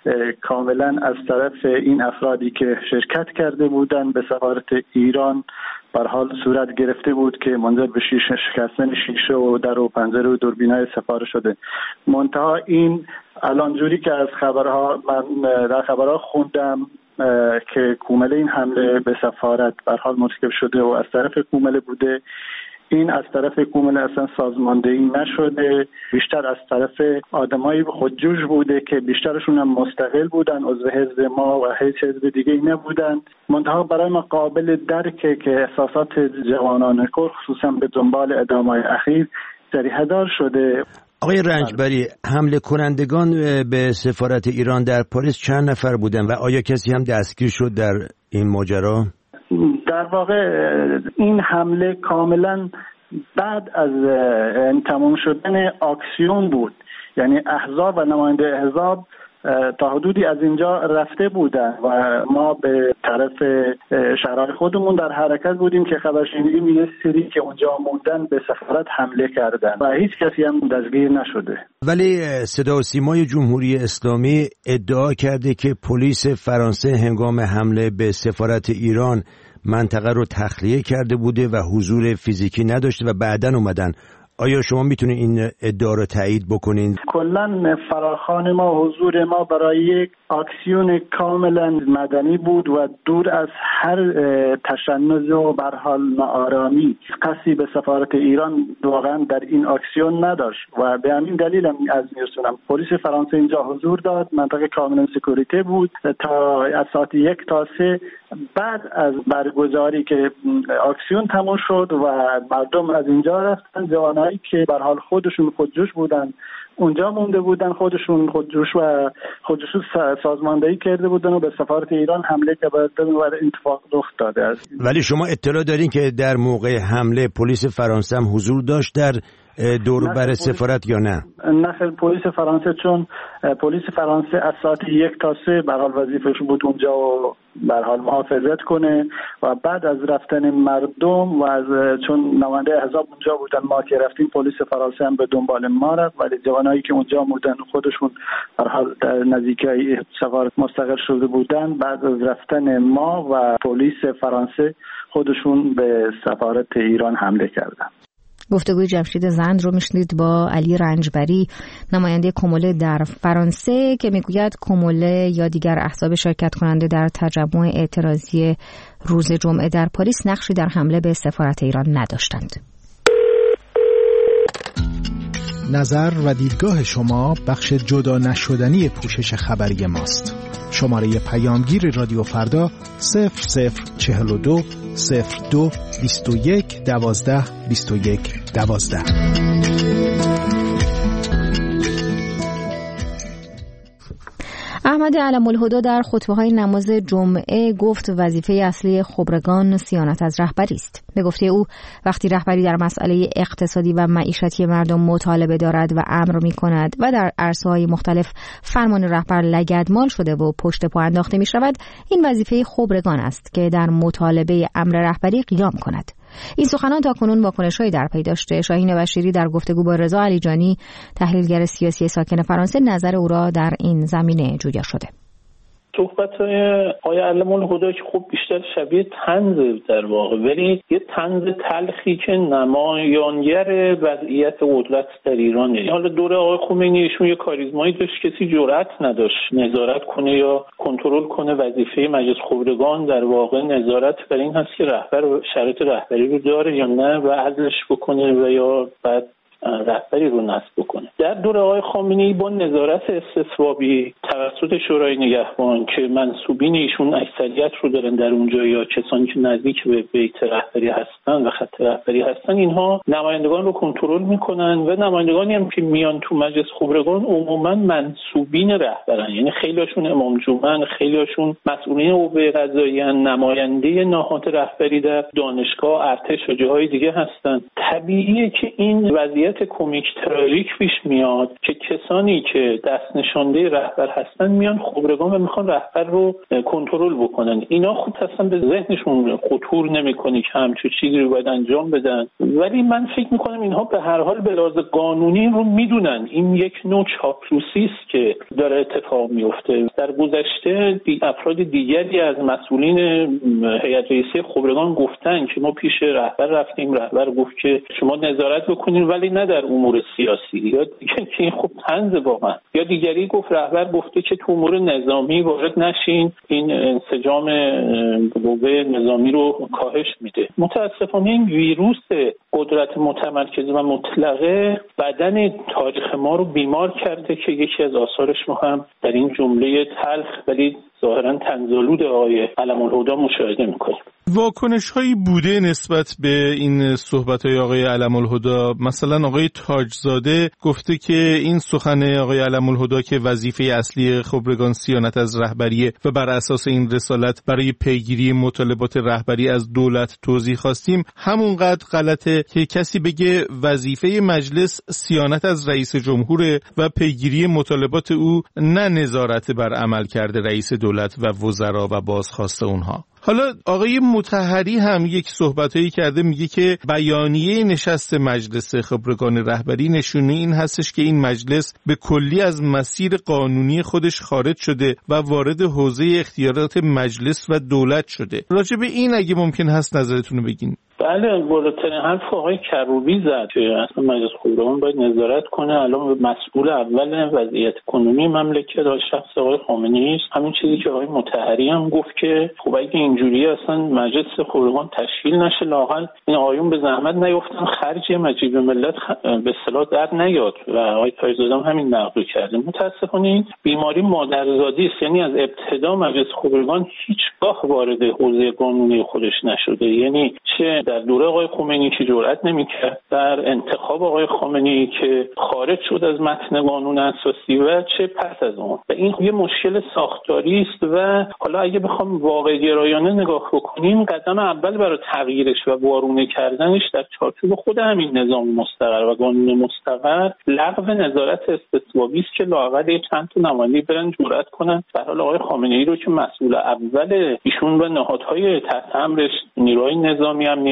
کاملا از طرف این افرادی که شرکت کرده بودند به سفارت ایران بر حال صورت گرفته بود که منجر به شکستن شیشه و در و پنجره و دوربینای سفارت شده. منتها این الان جوری که از من در خبرها خوندم که کومله این حمله به سفارت بر حال مرتکب شده و از طرف کومله بوده، این از طرف کومله اصلا سازماندهی نشده، بیشتر از طرف آدمایی خودجوش بوده که بیشترشون هم مستقل بودن، عضو حزب ما و هیچ حزب دیگه نبودن. منتها برای ما قابل درکه که احساسات جوانان کرد خصوصا به دنبال اعدام‌های اخیر جریحه دار شده. آقای رنجبری، حمله کنندگان به سفارت ایران در پاریس چند نفر بودن و آیا کسی هم دستگیر شد در این ماجرا؟ در واقع این حمله کاملا بعد از تمام شدن اکسیون بود، یعنی احزاب و نماینده احزاب تا حدودی از اینجا رفته بودن و ما به طرف شهرهای خودمون در حرکت بودیم که خبر شنیدیم یه سری که اونجا موندن به سفارت حمله کردن و هیچ کسی هم دستگیر نشده. ولی صدا و سیمای جمهوری اسلامی ادعا کرده که پلیس فرانسه هنگام حمله به سفارت ایران منطقه رو تخلیه کرده بوده و حضور فیزیکی نداشته و بعداً اومدن. آیا شما میتونید این ادعا رو تایید بکنین؟ کلاً فراخوان ما، حضور ما برای یک اکسیون کاملا مدنی بود و دور از هر تشنج و به هر حال ناآرامی. قصدی به سفارت ایران واقعا در این اکسیون نداشت و به همین دلیل هم از میرسونم پلیس فرانسه اینجا حضور داد، منطقه کاملا سکیوریتی بود تا از ساعت 1 تا 3 بعد از برگزاری که اکسیون تموم شد و مردم از اینجا رفتن. جوانایی که به هر حال خودشون خودجوش بودن اونجا مونده بودن، خودشون خودجوش و خودجوش سازماندهی کرده بودن و به سفارت ایران حمله کردن و اتفاق رخ داده است. ولی شما اطلاع دارین که در موقع حمله پلیس فرانسه هم حضور داشت در دور بر سفارت یا نه؟ نه خیلی پلیس فرانسه، چون پلیس فرانسه از ساعت 1 تا 3 به حال وظیفه‌ش بود اونجا و به حال محافظت کنه و بعد از رفتن مردم و از چون نماینده احزاب اونجا بودن ما که رفتیم پلیس فرانسه هم به دنبال ما رفت، ولی جوانایی که اونجا بودن خودشون به حال در نزدیکی سفارت مستقر شده بودن. بعد از رفتن ما و پلیس فرانسه خودشون به سفارت ایران حمله کردن. گفتگوی جمشید زند رو میشنید با علی رنجبری، نماینده کموله در فرانسه، که میگوید کموله یا دیگر احزاب شرکت کننده در تجمع اعتراضی روز جمعه در پاریس نقشی در حمله به سفارت ایران نداشتند. نظر و دیدگاه شما بخش جدا نشدنی پوشش خبری ماست. شماره پیامگیر رادیو فردا 0042 02 21 12 21 12. احمد علم‌الهدی در خطبه‌های نماز جمعه گفت وظیفه اصلی خبرگان صیانت از رهبری است. به گفته او وقتی رهبری در مسئله اقتصادی و معیشتی مردم مطالبه دارد و امر می‌کند و در عرصه‌های مختلف فرمان رهبر لگدمال شده و پشت پا انداخته می‌شود، این وظیفه خبرگان است که در مطالبه امر رهبری قیام کند. این سخنان تاکنون واکنش‌هایی در پی داشته. شاهین بشیری در گفتگو با رضا علیجانی، تحلیلگر سیاسی ساکن فرانسه، نظر او را در این زمینه جویا شده. صحبت‌های آقای علم‌الهدی که خب بیشتر شبیه طنز در واقع، ولی یه طنز تلخی که نمایانگر وضعیت قدرت در ایرانه. حالا دوره آقای خمینی ایشون یه کاریزمایی داشت، کسی جرأت نداشت نظارت کنه یا کنترل کنه. وظیفه مجلس خبرگان در واقع نظارت بر این هست که رهبر شرایط رهبری رو داره یا نه و عزلش بکنه و یا بعد رهبری رو نصب بکنه. در دوره آقای خامنه‌ای با نظارت استصوابی توسط شورای نگهبان که منصوبین ایشون اکثریت رو دارن در اونجا یا کسانی که نزدیک به بیت رهبری هستن و خط رهبری هستن، اینها نمایندگان رو کنترل میکنن و نمایندگانی هم که میان تو مجلس خبرگان عموما منصوبین رهبرن، یعنی خیلیاشون امام جمعه، خیلیاشون مسئولین قوه قضاییه، نماینده نهاد رهبری در دانشگاه، ارتش و جاهای دیگه هستن. طبیعیه که این وضعیت کمیک تراژیک پیش میاد که کسانی که دست نشانده رهبر هستن میان خبرگان و میخوان رهبر رو کنترل بکنن. اینا خود اصلا به ذهنشون خطور نمیکنه که همچون چیزی رو باید انجام بدن، ولی من فکر میکنم اینها به هر حال به لحاظ قانونی رو میدونن. این یک نوع چاپلوسی است که داره اتفاق میفته. در گذشته افراد دیگری از مسئولین هیئت رئیسه خبرگان گفتن که ما پیش رهبر رفتیم، رهبر گفت که شما نظارت بکنین ولی نه در امور سیاسی، یا دیگه که این خب طنز واقعا. یا دیگری گفت رهبر گفته که تو امور نظامی وارد نشین، این انسجام قوه نظامی رو کاهش میده. متاسفانه این ویروس قدرت متمرکز و مطلقه بدن تاریخ ما رو بیمار کرده که یکی از آثارش ما هم در این جمله تلخ ولی ظاهرا طنزآلود آقای علم‌الهدی مشاهده میکنیم. واکنش هایی بوده نسبت به این صحبت های آقای علم‌الهدی. مثلا آقای تاجزاده گفته که این سخن آقای علم‌الهدی که وظیفه اصلی خبرگان صیانت از رهبریه و بر اساس این رسالت برای پیگیری مطالبات رهبری از دولت توضیح خواستیم، همونقدر غلطه که کسی بگه وظیفه مجلس صیانت از رئیس جمهوره و پیگیری مطالبات او، نه نظارت بر عمل کرده رئیس دولت و وزرا و بازخواست اونها. حالا آقای مطهری هم یک صحبتایی کرده، میگه که بیانیه نشست مجلس خبرگان رهبری نشونه این هستش که این مجلس به کلی از مسیر قانونی خودش خارج شده و وارد حوزه اختیارات مجلس و دولت شده. راجع به این اگه ممکن هست نظرتون رو بگین. بله، بالاترین حرف آقای کروبی زد که اصلا مجلس خبرگان باید نظارت کنه. الان مسئول اول وضعیت کنونی مملکت شخص آقای خامنه‌ای است. همین چیزی که آقای مطهری هم گفت که خب اگه اینجوری اصلا مجلس خبرگان تشکیل نشه، لااقل این آقایون به زحمت نیفتن خرج مجیب ملت به اصطلاح در نیاد و آقای تاجزاده هم همین نقد کرده. متاسفانه این بیماری مادرزادی است، یعنی از ابتدا مجلس خبرگان هیچگاه وارد حوزه قانونی خودش نشده. یعنی چه در دوره آقای خمینی که جرئت نمی‌کرد، در انتخاب آقای خامنه‌ای که خارج شد از متن قانون اساسی و چه پس از اون. و این یه مشکل ساختاری است و حالا اگه بخوام واقع گرایانه نگاه بکنیم، قدم اول برای تغییرش و وارونه کردنش در چارچوب خود همین نظام مستقر و قانون مستقر لغو نظارت استصوابی است که لااقل چند تا نماینده برن جرئت کنن به حال آقای خامنه‌ای رو که مسئول اول ایشون و نهادهای تحت امرش، نیروهای نظامی، امنیتی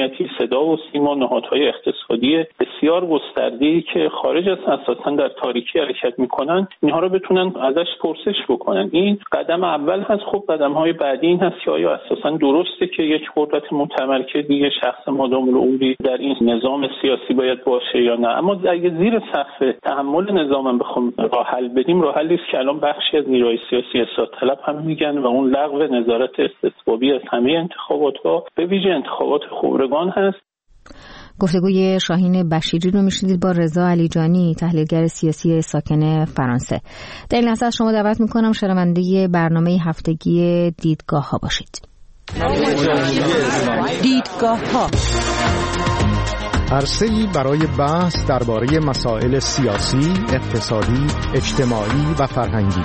جمعیتی، صدا و سیما، نهادهای اقتصادی بسیار گسترده‌ای که خارج از اساساً در تاریکی حرکت میکنن، اینها رو بتونن ازش پرسش بکنن. این قدم اول هست. خب قدم‌های بعدی این هست که آیا اساساً درسته که یک قدرت متمرکز یک شخص مادام العمری در این نظام سیاسی باید باشه یا نه؟ اما اگه زیر سقف تحمل نظام بخوام راه حل بدیم، راه حلی است که الان بخشی از نیروهای سیاسی اصلاح طلب هم میگن و اون لغو نظارت استثبابی از همه انتخابات‌ها به ویژه انتخابات خبرگان هست. گفتگوی شاهین بشیری رو میشنیدید با رضا علیجانی، تحلیلگر سیاسی ساکن فرانسه. در این لحظه از شما دعوت میکنم شنونده برنامه هفتگی دیدگاه ها باشید. دیدگاه ها، عرصه‌ای برای بحث درباره مسائل سیاسی، اقتصادی، اجتماعی و فرهنگی.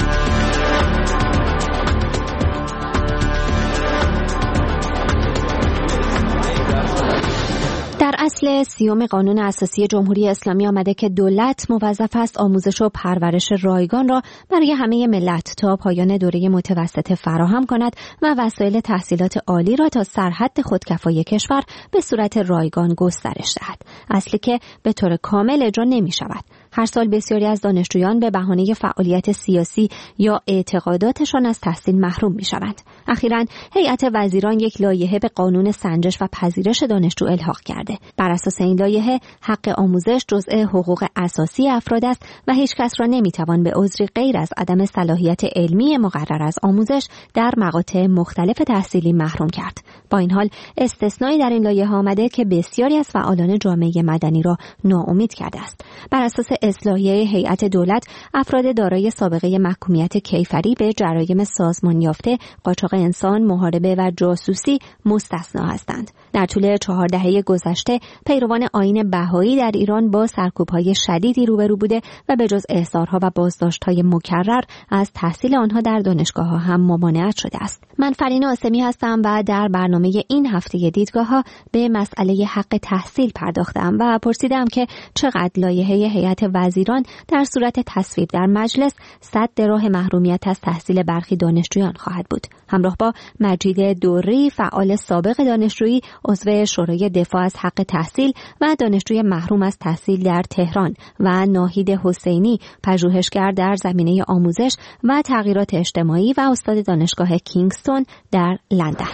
در اصل 30 قانون اساسی جمهوری اسلامی آمده که دولت موظف است آموزش و پرورش رایگان را برای همه ملت تا پایان دوره متوسطه فراهم کند و وسایل تحصیلات عالی را تا سرحد خودکفایی کشور به صورت رایگان گسترش دهد. اصلی که به طور کامل اجرا نمی شود. هر سال بسیاری از دانشجویان به بهانه فعالیت سیاسی یا اعتقاداتشان از تحصیل محروم می شوند. اخیراً هیئت وزیران یک لایحه به قانون سنجش و پذیرش دانشجو الحاق کرده. بر اساس این لایحه حق آموزش جزء حقوق اساسی افراد است و هیچ کس را نمیتوان به عذری غیر از عدم صلاحیت علمی مقرر از آموزش در مقاطع مختلف تحصیلی محروم کرد. با این حال استثنایی در این لایحه آمده که بسیاری از فعالان جامعه مدنی را ناامید کرده است. بر اساس اصلاحیه هیئت دولت، افراد دارای سابقه محکومیت کیفری به جرایم سازمان یافته، قاچاق انسان، محاربه و جاسوسی مستثنا هستند. در طول 4 دهه گذشته پیروان آیین بهایی در ایران با سرکوب‌های شدیدی روبرو بوده و به جز احضارها و بازداشت‌های مکرر از تحصیل آنها در دانشگاه‌ها هم ممانعت شده است. من فرین آسمی هستم و در برنامه این هفته دیدگاه‌ها به مسئله حق تحصیل پرداختم و پرسیدم که چقدر لایحه هیئت وزیران در صورت تصویب در مجلس سد راه محرومیت از تحصیل برخی دانشجویان خواهد بود. همراه با مجید دوری، فعال سابق دانشجویی، عضو شورای دفاع از حق تحصیل و دانشجوی محروم از تحصیل در تهران، و ناهید حسینی، پژوهشگر در زمینه آموزش و تغییرات اجتماعی و استاد دانشگاه کینگستون در لندن.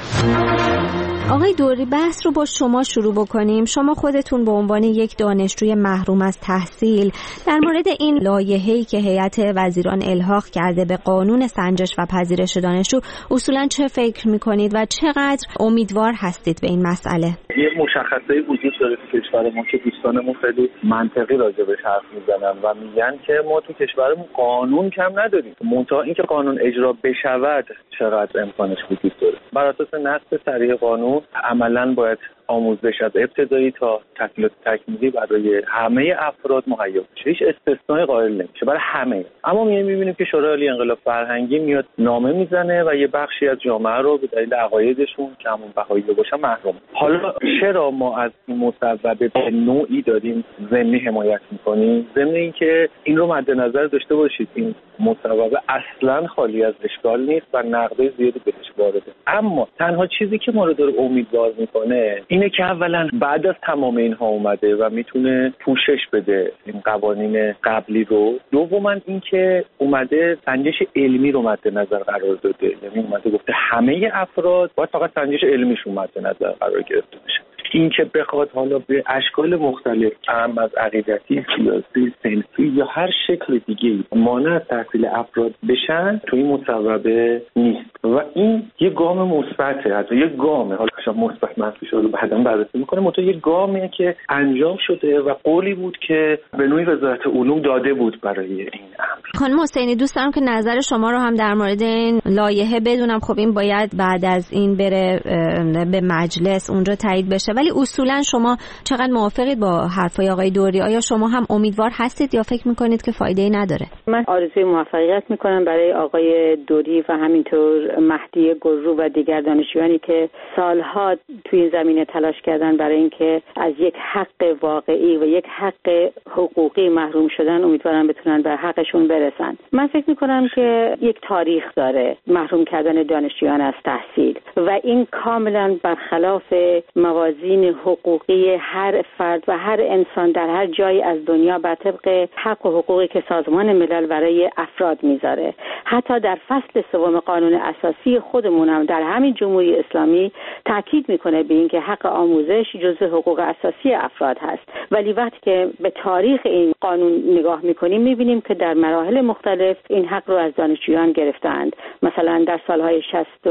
آقای دوری، بحث رو با شما شروع بکنیم. شما خودتون به عنوان یک دانشجوی محروم از تحصیل در مورد این لایحه‌ای که هیئت وزیران الحاق کرده به قانون سنجش و پذیرش دانشجو اصولاً چه فکر می‌کنید و چقدر امیدوار هستید به این مسئله؟ یه مشخصه‌ای وجود داره تو کشورمون که دوستانمون خیلی منطقی راجعش حرف میزنن و میگن که ما تو کشورمون قانون کم نداریم، منتها اینکه قانون اجرا بشود چقدر امکانش وجود داره. بر اساس نص صریح قانون عملاً باید آموزش از ابتدایی تا تحصیلات تکمیلی برای همه افراد مهیا بشه، هیچ استثنایی قائل نمیشه برای همه. اما میبینیم که شورای عالی انقلاب فرهنگی میاد نامه میزنه و یه بخشی از جامعه رو به دلیل عقایدشون که همون بهایی باشن محروم. حالا چرا ما از این مصوبه به نوعی داریم ضمنی حمایت میکنیم؟ ضمن اینکه این رو مد نظر داشته باشید این مصوبه اصلا خالی از اشکال نیست و نقد زیادی بهش وارده. اما تنها چیزی که ما رو داره امیدوار میکنه اینه که اولا بعد از تمام اینها اومده و میتونه پوشش بده این قوانین قبلی رو. دوما اینکه اومده سنجش علمی رو مد نظر قرار داده، یعنی اومده گفته همه افراد باید فقط سنجش علمیشون مد نظر قرار گرفته بشه. این که بخواد حالا به اشکال مختلف هم از عقیدتی، سیاسی، سنفی یا هر شکل دیگه‌ای مانع از تحصیل افراد بشن تو این مصوبه نیست و این یه گام مثبته. حتی یه گامه، حالا شاید مثبت منفی شده بعداً بررسی می‌کنه، منتها یه گامیه که انجام شده و قولی بود که به نوعی وزارت علوم داده بود برای این امر. خانم حسینی، دوست دارم که نظر شما رو هم در مورد این لایحه بدونم. خب این باید بعد از این بره به مجلس، اونجا تایید بشه، ولی اصولا شما چقدر موافقید با حرفای آقای دوری؟ آیا شما هم امیدوار هستید یا فکر میکنید که فایده‌ای نداره؟ من آرزوی موفقیت میکنم برای آقای دوری و همینطور مهدی گرو و دیگر دانشجویانی که سالها توی این زمینه تلاش کردن برای اینکه از یک حق واقعی و یک حق حقوقی محروم شدن. امیدوارم بتونن به حقشون برسن. من فکر میکنم که یک تاریخ داره محروم کردن دانشجویان از تحصیل و این کاملا برخلاف موازی تضمین حقوقی هر فرد و هر انسان در هر جایی از دنیا بر طبق حق و حقوقی که سازمان ملل برای افراد میذاره. حتی در فصل 3 قانون اساسی خودمون هم در همین جمهوری اسلامی تاکید میکنه به اینکه حق آموزش جزو حقوق اساسی افراد هست. ولی وقتی که به تاریخ این قانون نگاه میکنیم میبینیم که در مراحل مختلف این حق رو از دانشجویان گرفتند. مثلا در سالهای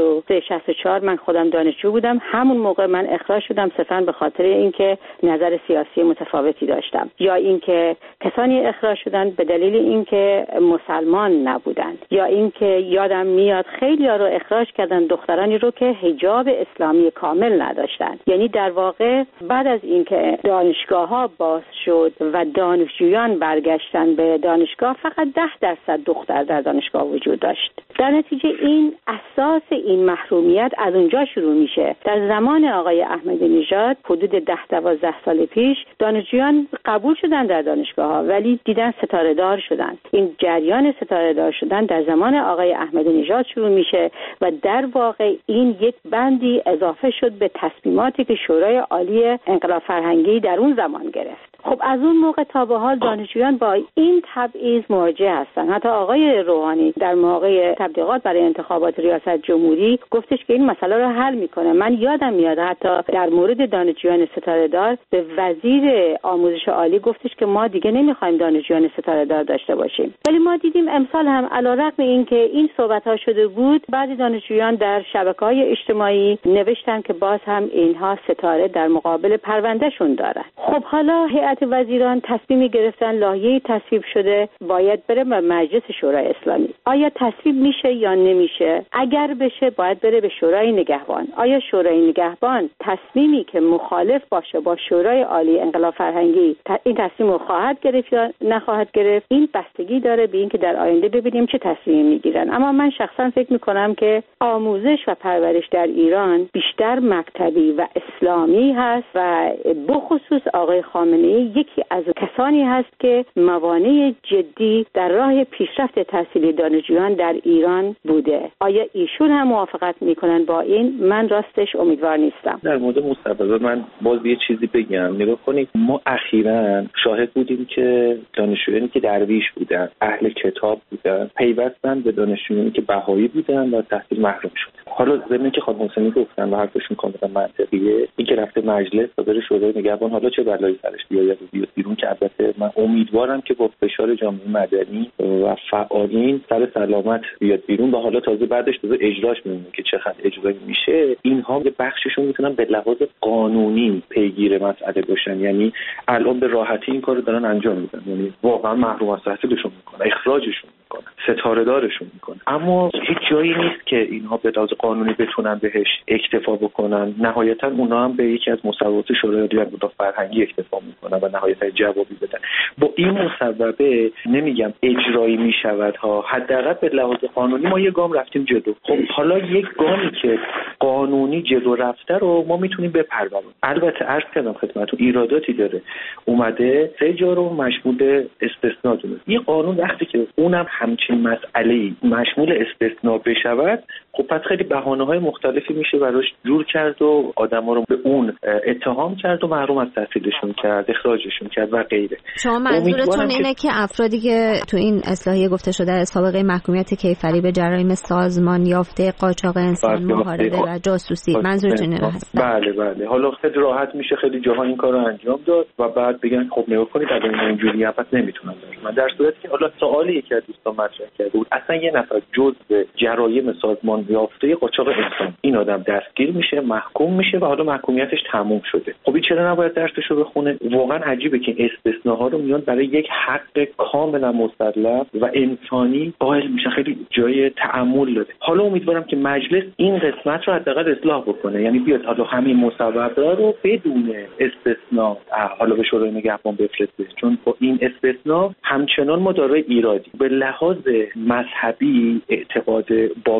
63-64 من خودم دانشجو بودم، همون موقع من اخراج شدم صرفاً به خاطر اینکه نظر سیاسی متفاوتی داشتم، یا اینکه کسانی اخراج شدن به دلیل اینکه مسلمان نبودند، یا اینکه یادم میاد خیلی‌ها رو اخراج کردن دخترانی رو که حجاب اسلامی کامل نداشتند. یعنی در واقع بعد از اینکه دانشگاه‌ها باز شد و دانشجویان برگشتن به دانشگاه فقط 10% دختر در دانشگاه وجود داشت. در نتیجه این اساس این محرومیت از اونجا شروع میشه. در زمان آقای احمدی نژاد حدود 10-12 سال پیش دانشجویان قبول شدن در دانشگاه‌ها ولی دیدن ستاره دار شدن. این جریان ستاره دار شدن در زمان آقای احمدی نژاد شروع میشه و در واقع این یک بندی اضافه شد به تصمیماتی که شورای عالی انقلاب فرهنگی در اون زمان گرفت. خب از اون موقع تا به حال دانشجویان با این تبعیض مواجه هستن. حتی آقای روحانی در موقع تبلیغات برای انتخابات ریاست جمهوری گفتش که این مسئله رو حل میکنه. من یادم میاد حتی در مورد دانشجویان ستاره دار به وزیر آموزش عالی گفتش که ما دیگه نمیخوایم دانشجویان ستاره دار داشته باشیم. ولی ما دیدیم امسال هم علیرغم اینکه این صحبت ها شده بود، بعضی دانشجویان در شبکه‌های اجتماعی نوشتن که باز هم اینها ستاره در مقابل پروندهشون دارن. خب حالا هیئت وزیران تصمیمی گرفتن، لایحه‌ای تصویب شده، باید بره به مجلس شورای اسلامی. آیا تصویب میشه یا نمیشه؟ اگر بشه باید بره به شورای نگهبان. آیا شورای نگهبان تصمیمی که مخالف باشه با شورای عالی انقلاب فرهنگی این تصمیم رو خواهد گرفت یا نخواهد گرفت؟ این بستگی داره به اینکه در آینده ببینیم چه تصمیمی میگیرن. اما من شخصا فکر میکنم که آموزش و پرورش در ایران بیشتر مکتبی و اسلامی هست و بخصوص آقای خامنه‌ای یکی از کسانی هست که موانع جدی در راه پیشرفت تحصیلی دانشجویان در ایران بوده. آیا ایشون هم موافقت میکنن با این؟ من راستش امیدوار نیستم. در مورد مصوبه من باز یه چیزی بگم. نگاه کنید، ما اخیراً شاهد بودیم که دانشجویانی که درویش بودن، اهل کتاب بودن، پیوستن به دانشجویانی که بهایی بودن و تحصیل محروم شدن. حالا زمین که خانم حسینی گفتن و حرفشون کاملا منطقیه، این که رفته مجلس و بره شورای نگهبان، حالا چه بلایی سرش بیاد بیرون، که البته من امیدوارم که با فشار جامعه مدنی و فعالین سر سلامت بیاد بیرون و حالا تازه بعدش اجراش میمونه که چقدر اجرایی میشه. اینها به بخششون میتونن به لحاظ قانونی پیگیر مسئله باشن. یعنی الان به راحتی این کارو دارن انجام میدن، یعنی واقعا محروم از تحصیلشون میکنن، اخراجشون میکنن، ستاره دارشون میکنن. اما هیچ جایی نیست که اینها به لحاظ قانونی بتونن بهش اکتفا بکنن. نهایتا اونها هم به یکی از مصوبات شورای عالی انقلاب فرهنگی اکتفا میکنن و نهایتا جوابی بدن. با این مصوبه نمیگم اجرایی میشود ها، حداقل به لحاظ قانونی ما یه گام رفتیم جلو. خب حالا یک گامی که قانونی جلو رفته رو ما میتونیم بپروریم. البته عرض کردم خدمتتون ایراداتی داره، اومده 3 جا رو مشمول استثناء دونه. این قانون وقتی که اونم همچین مسئله‌ای مشمول استثناء بشود، خب پس خیلی بهانه‌های مختلفی میشه براش جور کرد و آدما رو به اون اتهام کرد و محروم از تحصیلشون کرد، اخراجشون کرد و غیره. شما منظورتون اینه که افرادی که تو این اصلاحیه گفته شده سابقه محکومیت کیفری به جرایم سازمان یافته، قاچاق انسان، محاربه و جاسوسی، منظورتون اینه هست؟ بله. حالا خیلی راحت میشه خیلی جاها این کارو انجام داد و بعد بگن خب نگاه کنید اگه اینجوریه پس نمیتونم. من در صورتی که حالا سوالی یکی از دوستان مطرح کرده بود، اصلا یه نفر جزء جرایم سازمان یافته قاچاق انسان، این آدم دستگیر میشه، محکوم میشه و حالا محکومیتش تموم شده. خب این چرا نباید درسشو بخونه؟ واقعا عجیبه که استثناها رو میان برای یک حق کاملا مسلم و انسانی قائل میشه. خیلی جای تأمل داره. حالا امیدوارم که مجلس این قسمت رو حداقل اصلاح بکنه، یعنی بیاد حالا همین مصوبه رو بدون استثناء حالا به شورای نگهبان بفرسته، چون با این استثناء همچنان ما دارای ایرادی به لحاظ مذهبی، اعتقاد باور دینی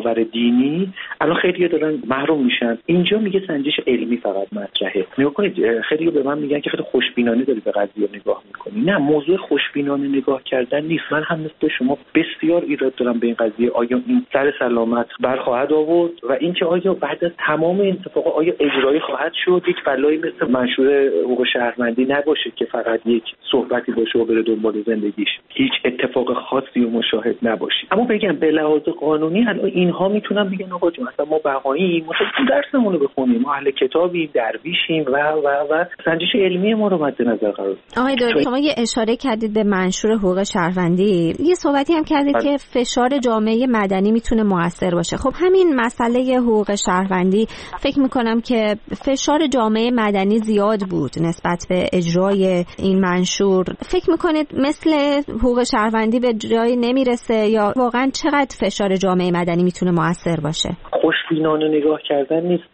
دینی الان خیلی دارن محروم میشن. اینجا میگه سنجش علمی فقط مطرحه. نگاه کنید خیلی به من میگن که خیلی خوشبینانه داری به قضیه نگاه میکنی. نه، موضوع خوشبینانه نگاه کردن نیست. من هم مثل شما بسیار ایراد دارم به این قضیه. آیا این سر سلامت برخواهد آورد و اینکه آیا بعد از تمام این اتفاقا آیا اجرایی خواهد شد؟ یک بلایی مثل منشور حقوق شهروندی نباشه که فقط یک صحبتی باشه و بره دنبال زندگیش، هیچ اتفاق خاصی رو مشاهد نباشیم. اما بگم به لحاظ قانونی الان اینها میتونن بگن آقا جون مثلا ما بهاییم، مثلا درسمون رو بخونیم، ما اهل کتابیم، درویشیم و سنجش علمی ما رو مد نظر قرار بدیم. آقای دوری، شما یه اشاره کردید به منشور حقوق شهروندی، یه صحبتی هم کردید که فشار جامعه مدنی میتونه موثر باشه. خب همین مسئله حقوق شهروندی فکر میکنم که فشار جامعه مدنی زیاد بود نسبت به اجرای این منشور. فکر میکنید مثل حقوق شهروندی به جایی نمیرسه یا واقعا چقدر فشار جامعه مدنی میتونه موثر باشه؟ خوشبینانه نگاه کردن نیست.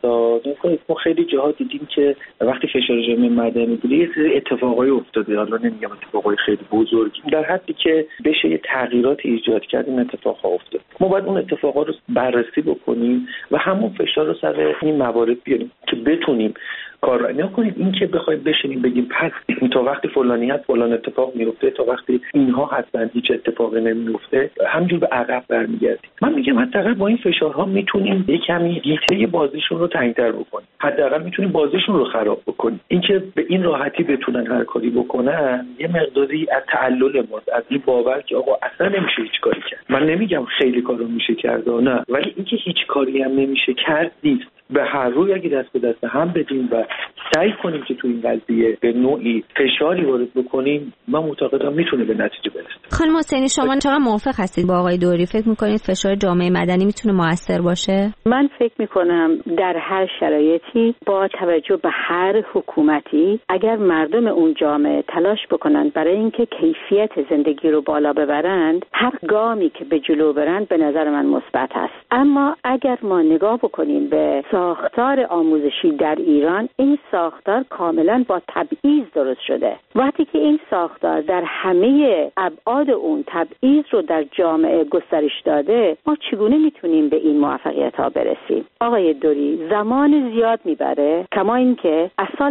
ما خیلی جاها دیدیم که وقتی فشار جامعه مدنی بوده یه سری اتفاقایی افتاده، حالا نمیگم اتفاقای خیلی بزرگی، در حدی که بشه یه تغییرات ایجاد کرد این اتفاقها افتاد. ما باید اون اتفاقا رو بررسی بکنیم و همون فشار رو سر این موارد بیاریم که بتونیم کار نکنید. این که بخوایم بشینیم بگیم پس تا وقتی فلانی هست فلان اتفاق میفته، تا وقتی اینها هستن هیچ اتفاقی نمیفته، همینجور به عقب برمیگردیم. من میگم حداقل با این فشارها میتونیم یک کمی گیته بازیشون رو تنگ‌تر بکنیم، حداقل میتونیم بازیشون رو خراب بکنیم. اینکه به این راحتی بتونن هر کاری بکنن یه مقداری از تعلل ماست، از این باور که آقا اصلا نمیشه هیچ کاری کرد. من نمیگم خیلی کارو میشه کرد، نه، ولی اینکه هیچ کاری هم نمیشه کرد نیست. به هر روی اگه دست به دست هم بدیم و سعی کنیم که تو این قضیه به نوعی فشاری وارد بکنیم، من معتقدم میتونه به نتیجه برسه. خانم حسینی، شما چقدر موافق هستید با آقای دوری؟ فکر میکنید فشار جامعه مدنی میتونه موثر باشه؟ من فکر میکنم در هر شرایطی با توجه به هر حکومتی اگر مردم اون جامعه تلاش بکنن برای اینکه کیفیت زندگی رو بالا ببرند، هر گامی که به جلو برند به نظر من مثبت است. اما اگر ما نگاه بکنیم به ساختار آموزشی در ایران، این ساختار کاملا با تبعیض درست شده. وقتی که این ساختار در همه ابعاد اون تبعیض رو در جامعه گسترش داده، ما چگونه میتونیم به این موفقیت‌ها برسیم؟ آقای دوری، زمان زیاد میبره، کما اینکه از سال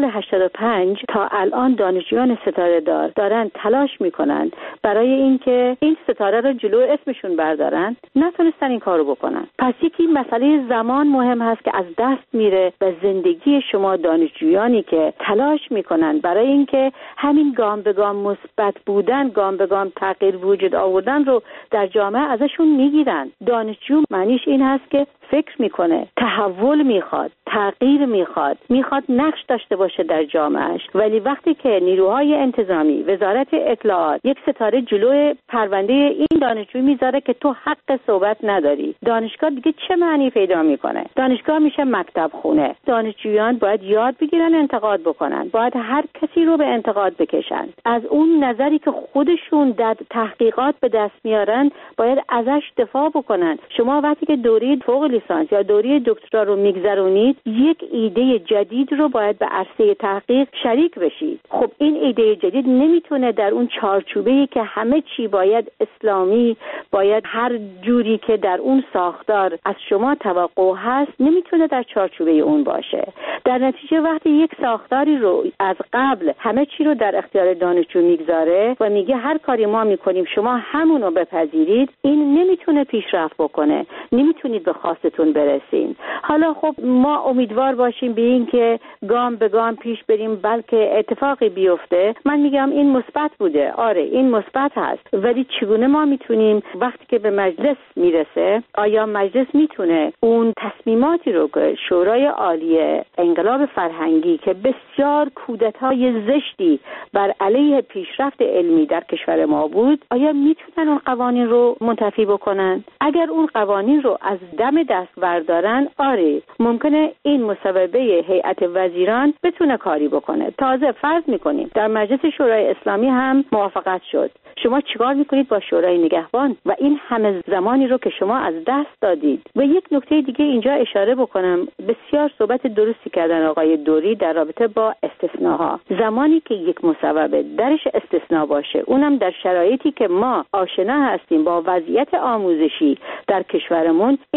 85 تا الان دانشجویان ستاره دار دارن تلاش میکنن برای اینکه این ستاره رو جلو اسمشون بردارن، نتونستن این کارو بکنن. پس یکی مسئله زمان مهم هست که از دست میره و زندگی شما دانشجویانی که تلاش میکنن برای اینکه همین گام به گام مثبت بودن، گام به گام تغییر وجود آوردن رو در جامعه ازشون میگیرن. دانشجو معنیش این هست که فکر میکنه، تحول میخواد، تغییر میخواد نقش داشته باشه در جامعهش. ولی وقتی که نیروهای انتظامی، وزارت اطلاعات یک ستاره جلوی پرونده این دانشجو میذاره که تو حق صحبت نداری، دانشگاه دیگه چه معنی پیدا میکنه؟ دانشگاه میشه مکتب خونه. دانشجویان باید یاد بگیرن انتقاد بکنن، باید هر کسی رو به انتقاد بکشن. از اون نظری که خودشون در تحقیقات به دست میارن باید ازش دفاع بکنن. شما وقتی که دوره فوق لیسانس یا دوره دکترا رو میگذرونید، یک ایده جدید رو باید به عرصه تحقیق شریک بشید. خب این ایده جدید نمیتونه در اون چارچوبه‌ای که همه چی باید اسلامی، باید هر جوری که در اون ساختار از شما توقع هست، نمیتونه در چارچوبه اون باشه. در نتیجه وقتی یک ساختاری رو از قبل همه چی رو در اختیار دانشجو میگذاره و میگه هر کاری ما میکنیم شما همونو بپذیرید، این نمیتونه پیشرفت بکنه، نمیتونید به خواستتون برسین. حالا خب ما امیدوار باشیم به این که گام به گام پیش بریم بلکه اتفاقی بیفته. من میگم این مثبت بوده، آره این مثبت هست، ولی چگونه ما میتونیم وقتی که به مجلس میرسه، آیا مجلس میتونه اون تصمیماتی رو که شورای عالی انقلاب فرهنگی که بسیار کودتای زشتی بر علیه پیشرفت علمی در کشور ما بود، آیا میتونن اون قوانین رو منتفی بکنن؟ اگر اون قوانین رو از دم دست بردارن، آره ممکنه این مصوبه هیئت وزیران بتونه کاری بکنه. تازه فرض میکنیم در مجلس شورای اسلامی هم موافقت شد، شما چیکار میکنید با شورای نگهبان و این همه زمانی رو که شما از دست دادید؟ و یک نکته دیگه اینجا اشاره بکنم، بسیار صحبت درستی کردن آقای دوری در رابطه با استثناها. زمانی که یک مصوبه درش استثنا باشه، اونم در شرایطی که ما آشنا هستیم با وضعیت آموزشی در کشورمون، این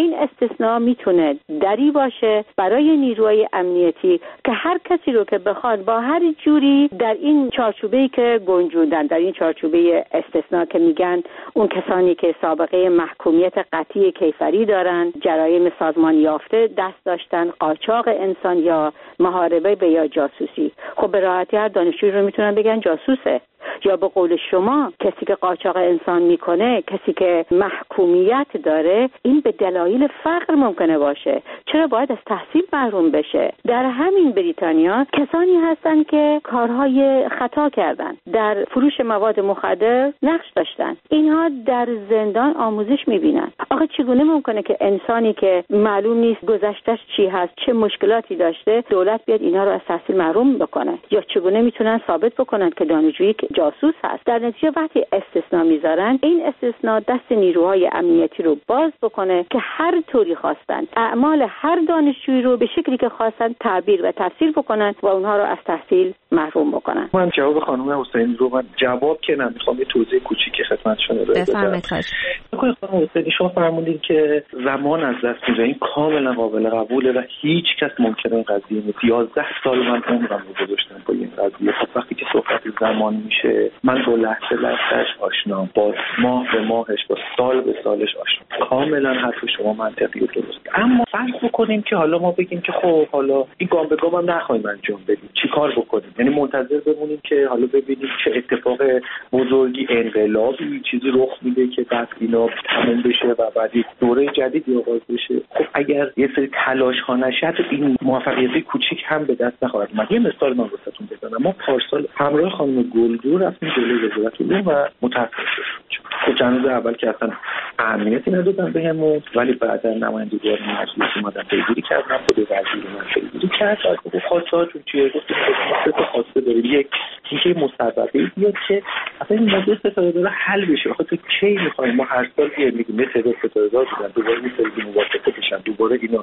استثناء میتونه دری باشه برای نیروهای امنیتی که هر کسی رو که بخواد با هر جوری در این چارچوبه‌ای که گنجوندن، در این چارچوبه استثناء که میگن اون کسانی که سابقه محکومیت قطعی کیفری دارن، جرایم سازمان یافته دست داشتن، قاچاق انسان یا محاربه به یا جاسوسی، خب به راحتی هر دانشجویی رو میتونن بگن جاسوسه. یا به قول شما کسی که قاچاق انسان میکنه، کسی که محکومیت داره، این به دلایل فقر ممکنه باشه. چرا باید از تحصیل محروم بشه؟ در همین بریتانیا کسانی هستن که کارهای خطا کردن، در فروش مواد مخدر نقش داشتن، اینها در زندان آموزش میبینن. آخه چگونه ممکنه که انسانی که معلوم نیست گذشتهش چی هست، چه مشکلاتی داشته، دولت بیاد اینا رو از تحصیل محروم بکنه؟ یا چگونه میتونن ثابت بکنن که دانشجویی جاسوس هست؟ در نتیجه وقتی استثناء میذارن، این استثناء دست نیروهای امنیتی رو باز بکنه که هر طوری خواستن اعمال هر دانشجویی رو به شکلی که خواستن تعبیر و تفسیر بکنن و اونها رو از تحصیل محروم بکنن. من جواب خانم حسینی رو من جواب که نمیخوام، یه توضیح کوچیکی خدمتتون ارائه بدم. بفرمایید. خانم حسینی شما فرمودین که زمان از دست میره، این کاملا قابل قبوله و هیچ کس ممکنه این قضیه نیست. 11 سال من عمرم رو گذاشتم با این قضیه. خب وقتی که صحبت زمان میشه، من با لحظه‌اش آشنام، با ماه به ماهش، با سال به سالش آشنام. کاملا حرف شما منطقی و درست. اما فرض بکنیم که حالا ما بگیم که خب حالا این گام به گام هم نخوایم انجام بدیم، چیکار بکنیم؟ یعنی منتظر بمونیم که حالا ببینیم چه اتفاق بزرگی، انقلابی چیزی رخ میده که بعد اینا تموم بشه و بعد دوره جدیدی آغاز بشه. خب اگر یه سری تلاش ها نشه، این موفقیت کوچیک هم به دست نخواهد اومد. یه مثال من واسهتون بزنم. ما پارسال همراه خانم گلدور رفتیم جلوی وزارت علوم و متفق شدیم. خب چند روز اول که اصلا اهمیتی ندادن بهمون، ولی بعدا نمایندگان مجلس اومدن پیگیری کردن، خود وزیر من پیگیری کرد. خب خواستهاتون چیه؟ گفتیم سه تا خواسته داریم. یک اینکه مصوبه بیاد که اصلا این موضوع ستاره‌دار حل بشه. خاطر کی می‌خوایم ما هر سال میگیم تعداد ستاره‌دار بودن، دوباره می‌سازیم موافقه بشن، دوباره اینا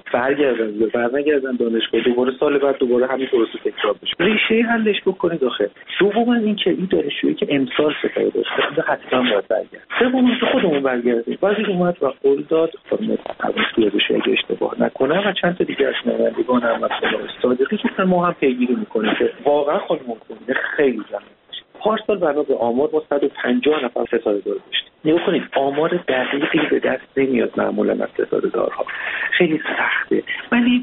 برگردن دانشگاه، دوباره سال بعد دوباره همین پروسه تکرار بشه. ریشه حلش بکنید آخه. دوما اینکه این دانشجویی که امسال ستاره داشته حتما باید برگرده. سوم که خودمون برگردیم. وزیر اومد و قول داد خانم توسلی بشه اگه اشتباه نکنم و چند تا دیگه از نمایندگان هم مثلا صادقی که ما هم پیگیری می‌کنیم که واقعا خودمون کنیم خیلی جمعه. پارسال بنا به آمار ما 150 نفر ستاره دار داشتیم. نگاه کنید آمار دقیقی به دست نمیاد معمولا از ستاره دارها، خیلی سخته. ولی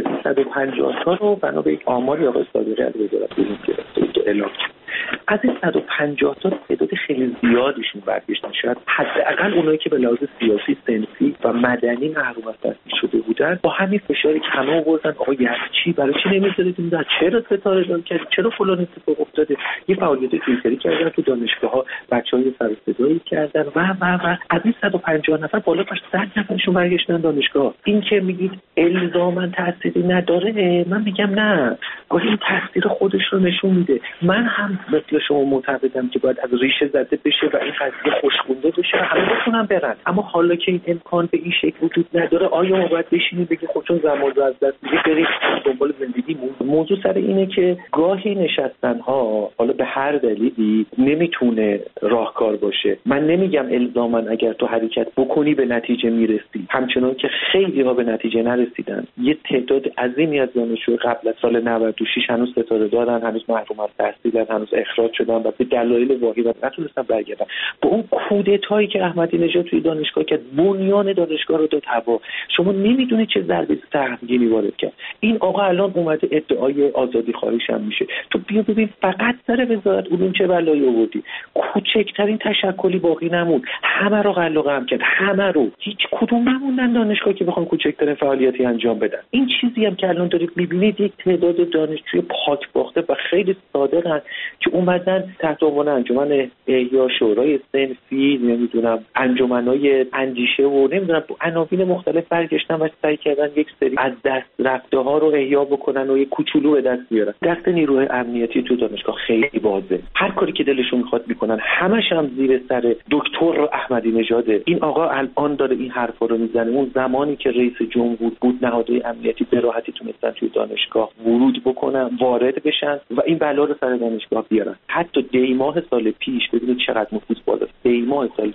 150 تا رو بنا به یک آماری آقای صادقی از وزارت علوم گرفته اعلام کرد. از این 150 تا تعداد خیلی زیادیشون برگشتن. شاید حداقل اونایی که به لحاظ سیاسی، سنفی و مدنی محروم از تحصیل شده بودن با همین فشاری که همه آوردن آقا یعنی چی، برای چی نمیذارید این چرا ستاره دار کردید، چرا فلان اتفاق افتاده، یه فعالیت توییتری کردن تو دانشگاه‌ها، بچه‌های سر و صدایی کردن و از این 150 نفر بالا تا 100 نفرشون برگشتن دانشگاه. این که میگید الزاما تأثیری نداره، من میگم نه، گاهی این تاثیر خودش رو نشون میده. من هم مثل شما معتقدم که باید از ریشه زده بشه و این قضیه خوشخونده بشه، همه بتونن برن. اما حالا که این امکان به این شکل وجود نداره، آیا ما باید بشینیم بگیم خب چون زمان رو از دست میدیم بریم دنبال زندگیمون؟ موضوع سر اینه که گاهی نشستن‌ها حالا به هر دلیلی نمیتونه راهکار باشه. من نمیگم الزاما اگر تو حرکت بکنی به نتیجه میرسی، همچنان که خیلی ها به نتیجه نرسیدن. یه تعداد عظیمی از دانشجو قبل از سال 96 هنوز ستاره دارن، هنوز محروم از تحصیلن، هنوز اخراج شدن و به دلایل واهی نتونستن برگردن. با اون کودتایی که احمدی نژاد توی دانشگاه کرد، بنیان دانشگاه رو داد هوا. شما نمیدونید چه ضربه سهمگینی وارد کرد. این آقا الان اومده ادعای آزادی خواهیش هم میشه. تو بیا ببین فقط سر وزارت علوم چه بلایی آوردی. کوچکترین تشکلی باقی نموند، همه رو قلقم کرد، همه رو. هیچ کدوم نموندن دانشگاه که بخوان کوچکترین فعالیتی انجام بدن. این چیزی هم که الان دارید میبینید یک تعداد دانشجوی پاک باخته و خیلی صادقن که اومدن تحت عنوان انجمن احیا، شورای صنفی، نمیدونم انجمنای اندیشه و نمیدونم عناوین مختلف برگشتن و سعی کردن یک سری از دست رفته ها رو احیا بکنن و یک کوچولو به دست بیارن. دست نیروی امنیتی تو دانشگاه خیلی بازه، هر کاری که دلشون میخواد میکنن، همش هم زیر سر دکتر احمدی نژاده. این آقا الان داره این حرفا رو میزنه. اون زمانی که رئیس جمهور بود، نهادهای امنیتی به راحتی تونستن توی دانشگاه ورود بکنن، وارد بشن و این بلا رو سر دانشگاه بیارن. حتی دی ماه سال پیش ببینید چقدر نفوذ بالا. دی ماه سال پیش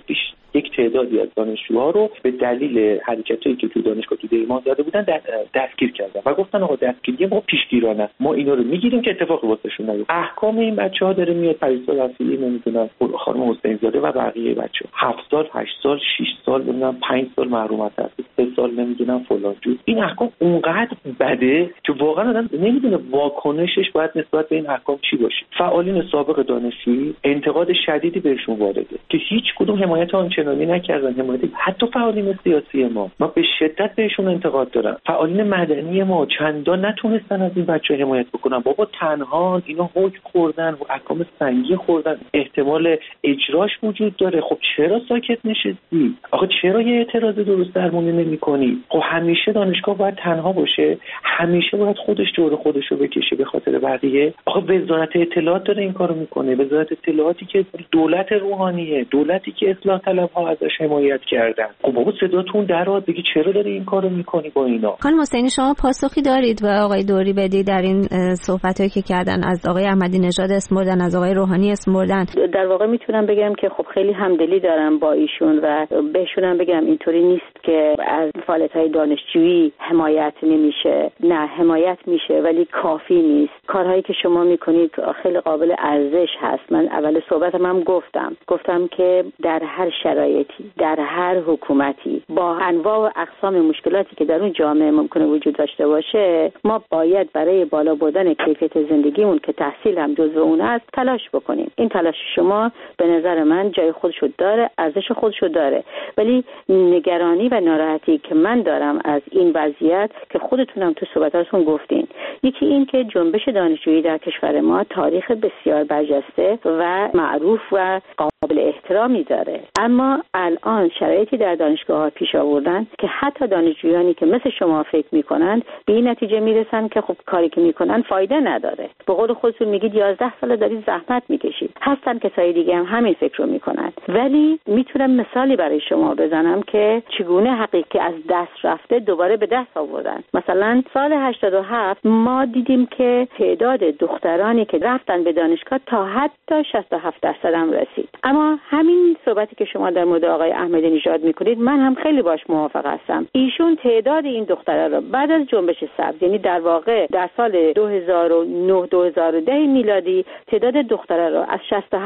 یک تعدادی از دانشجوها رو به دلیل حرکتایی که تو دانشگاه تو دیمان زده بودن دستگیر کردن و گفتن آقا دستگیری ما پیشگیرانه، ما اینا رو میگیریم که اتفاقی واسهشون نیفته. احکام این بچه‌ها داره میاد پریسا رفیعی، نمیدونم خانم حسین زاده و بقیه بچه‌ها 7 سال 8 سال 6 سال نمیدونم 5 سال محروم از تحصیل، 3 سال نمیدونم فلان جو. این احکام اونقدر بده که واقعا آدم نمیدونه واکنشش باید نسبت به این احکام چی باشه. فعالین سابق دانشجویی انتقاد شدیدی بهشون وارده که هیچ کدوم حمایت آنچنانی نکردن، حمایت حتی فعالین سیاسی ما به شدت بهشون انتقاد دارن. فعالین مدنی ما چندان نتونستن از این بچه‌ها حمایت بکنن. بابا تنها اینا حکم خوردن و احکام سنگین خوردن، احتمال اجراش وجود داره. خب چرا ساکت نشستی؟ آخه چرا یه اعتراض درست درمونی نمی‌کنی؟ خب همیشه دانشگاه باید تنها باشه، همیشه باید خودش جور خودش رو بکشه به خاطر بقیه. آخه وزارت اطلاعات داره این کارو میکنه، وزارت اطلاعاتی که دولت روحانیه، دولتی که اصلاح طلب‌ها ازش حمایت کردن. خب بابا صداتون درآد بگی چرا داری این کارو میکنی با اینا؟ خانم حسینی شما پاسخی دارید و آقای دوری بدید در این صحبتایی که کردن، از آقای احمدی نژاد اسم بردن، از آقای روحانی اسم بردن؟ در واقع میتونم بگم که خب خیلی همدلی دارم با ایشون و بهشونم بگم اینطوری نیست که از فعالیت‌های دانشجویی حمایت نمیشه. نه، حمایت میشه ولی کافی نیست. کارهایی که شما میکنید خیلی قابل ارزش هست. من اول صحبتم هم گفتم که در هر شرایطی، در هر حکومتی، با انواع و اقسام مشکلاتی که در اون جامعه ممکنه وجود داشته باشه، ما باید برای بالا بردن کیفیت زندگیمون که تحصیل هم جزو اون است تلاش بکنیم. این تلاش شما به نظر من جای خودشو داره، ارزش خودشو داره، ولی نگرانی و ناراحتی که من دارم از این وضعیت که خودتونم تو صحبتاتون گفتین، یکی این که جنبش دانشجویی در کشور ما تاریخ بسیار برجسته و معروف و قابل احترامی داره، اما الان شرایطی در دانشگاه‌ها پیش آوردن که حتی دانشجویانی که مثل شما فکر میکنن به این نتیجه میرسن که خب کاری که میکنن فایده نداره. به قول خودتون میگید 11 سال دارید زحمت میکشید. هستن کسای دیگه هم همین فکر رو میکنن. ولی میتونم مثالی برای شما بزنم که چگونه حقیقی از دست رفته دوباره به دست آوردن. مثلا سال 87 ما دیدیم که تعداد دخترانی که رفتن به دانشگاه تا حتی 67% هم رسید. اما همین صحبتی که شما در مورد آقای احمدی نژاد میکنید من هم خیلی باش موافق هستم. ایشون تعداد این دخترها رو بعد از جنبش سبز، یعنی در واقع در سال 2009-2010 میلادی، تعداد دخترها رو از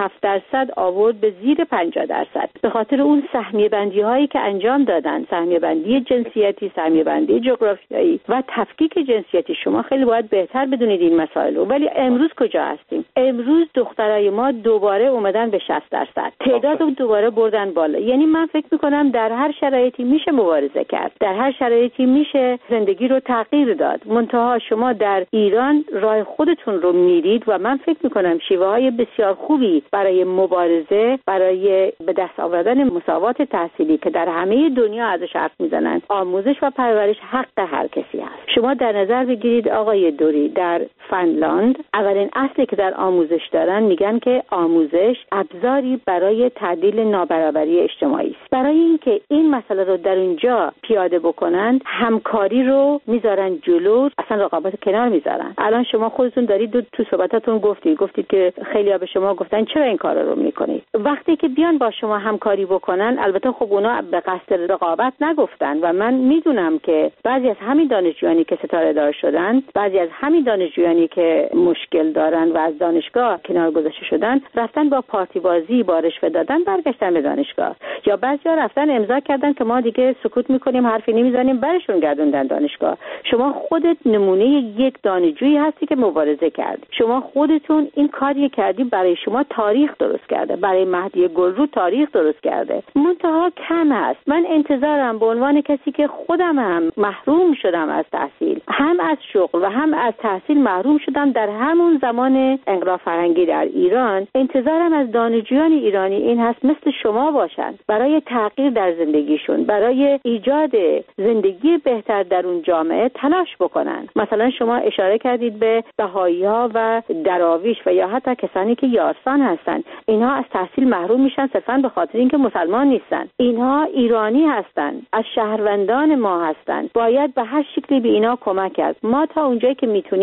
67% آورد به زیر 50% به خاطر اون سهمیه بندی هایی که انجام دادن، سهمیه بندی جنسیتی، سهمیه بندی جغرافیایی و تفکیک جنسیتی. شما خیلی باید بهتر بدونید این مسائل رو. ولی امروز کجا هستیم؟ امروز دخترای ما دوباره اومدن به 60%، تعداد رو دوباره بردن بالا. یعنی من فکر میکنم در هر شرایطی میشه مبارزه کرد، در هر شرایطی میشه زندگی رو تغییر داد. منتها شما در ایران راه خودتون رو میرید و من فکر میکنم شیوه های بسیار خوبی برای مبارزه، برای به دست آوردن مساوات تحصیلی که در همه دنیا ازش حرف میزنن، آموزش و پرورش حق هر کسی هست. شما در نظر بگیرید آقای دوری، در فنلاند اولین اصلی که در آموزش دارن میگن که آموزش ابزاری برای تعدیل نابرابری اجتماعی است. برای اینکه این مسئله رو در اونجا پیاده بکنند، همکاری رو میذارن جلو، اصلا رقابت کنار میذارن. الان شما خودتون دارید تو صحبتاتون گفتید که خیلی‌ها به شما گفتن چرا این کارا رو میکنید. وقتی که بیان با شما همکاری بکنن، البته خب اونا به قصد رقابت نگفتن و من میدونم که بعضی از همین دانشجویانی که ستاره دار شدن، بعضی از همین دانشجویانی که مشکل دارن و از دانشگاه کنار گذاشته شدن، رفتن با پارتی بازی، با رشوه دادن برگشتن به دانشگاه، یا بعضیا رفتن امضا کردن که ما دیگه سکوت میکنیم، حرفی نمیزنیم، برشون گردوندن دانشگاه. شما خودت نمونه یک دانشجویی هستی که مبارزه کرد. شما خودتون این کاری کردی، برای شما تاریخ درست کرده، برای مهدی گلرو تاریخ درست کرده. منتها کم هست. من انتظارم به عنوان کسی که خودم هم محروم شدم از تحصیل، هم از شغل و هم از تحصیل محروم شدم در همون زمان انقلاب فرهنگی در ایران، انتظارم از دانشجویان ایرانی این هست مثل شما باشن، برای تغییر در زندگیشون، برای ایجاد زندگی بهتر در اون جامعه تلاش بکنن. مثلا شما اشاره کردید به بهائی‌ها و دراویش و یا حتی کسانی که یارسان هستن. اینها از تحصیل محروم میشن صرفاً به خاطر اینکه مسلمان نیستن. اینها ایرانی هستن، از شهروندان ما هستن. باید به هر شکلی به اینا کمک کرد. ما تا اونجایی که میتونیم این کمک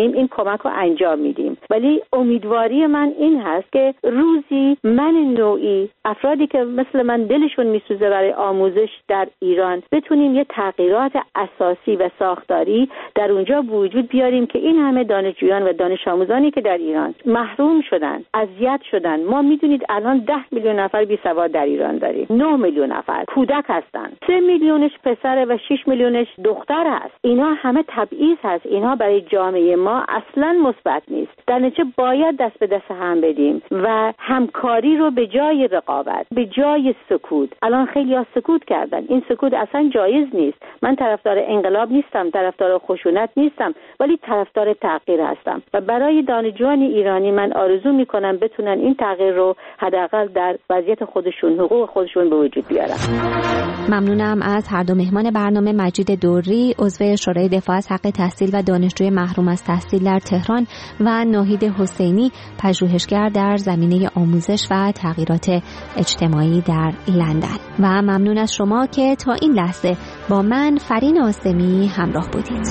کمک رو انجام میدیم. ولی امیدواری من این هست که روزی من نوعی افرادی که مثل من دلشون میسوزه برای آموزش در ایران بتونیم یه تغییرات اساسی و ساختاری در اونجا وجود بیاریم که این همه دانشجویان و دانش آموزانی که در ایران محروم شدن، اذیت شدن. ما میدونید الان 10 میلیون نفر بی سواد در ایران داریم. 9 میلیون نفر کودک هستن. 3 میلیونش پسر و 6 میلیونش دختر هست. اینا همه تبعیض هست. اینها برای جامعه ما اصلا مثبت نیست. در نتیجه باید دست به دست هم بدیم و همکاری رو به جای رقابت، به جای سکوت. الان خیلی‌ها سکوت کردن. این سکوت اصلا جایز نیست. من طرفدار انقلاب نیستم، طرفدار خشونت نیستم، ولی طرفدار تغییر هستم و برای دانشجویان ایرانی من آرزو میکنم بتونن این تغییر رو حداقل در وضعیت خودشون، حقوق خودشون به وجود بیارن. ممنونم از هر دو مهمان برنامه، مجید دوری عضو شورای دفاع از حق تحصیل و دانشجوی محروم از تحصیل در تهران و ناهید حسینی پژوهشگر در زمینه آموزش و تغییرات اجتماعی در لندن. و ممنون از شما که تا این لحظه با من فرین آسمی همراه بودید.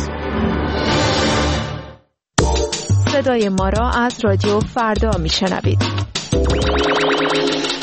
صدای ما را از رادیو فردا میشنوید.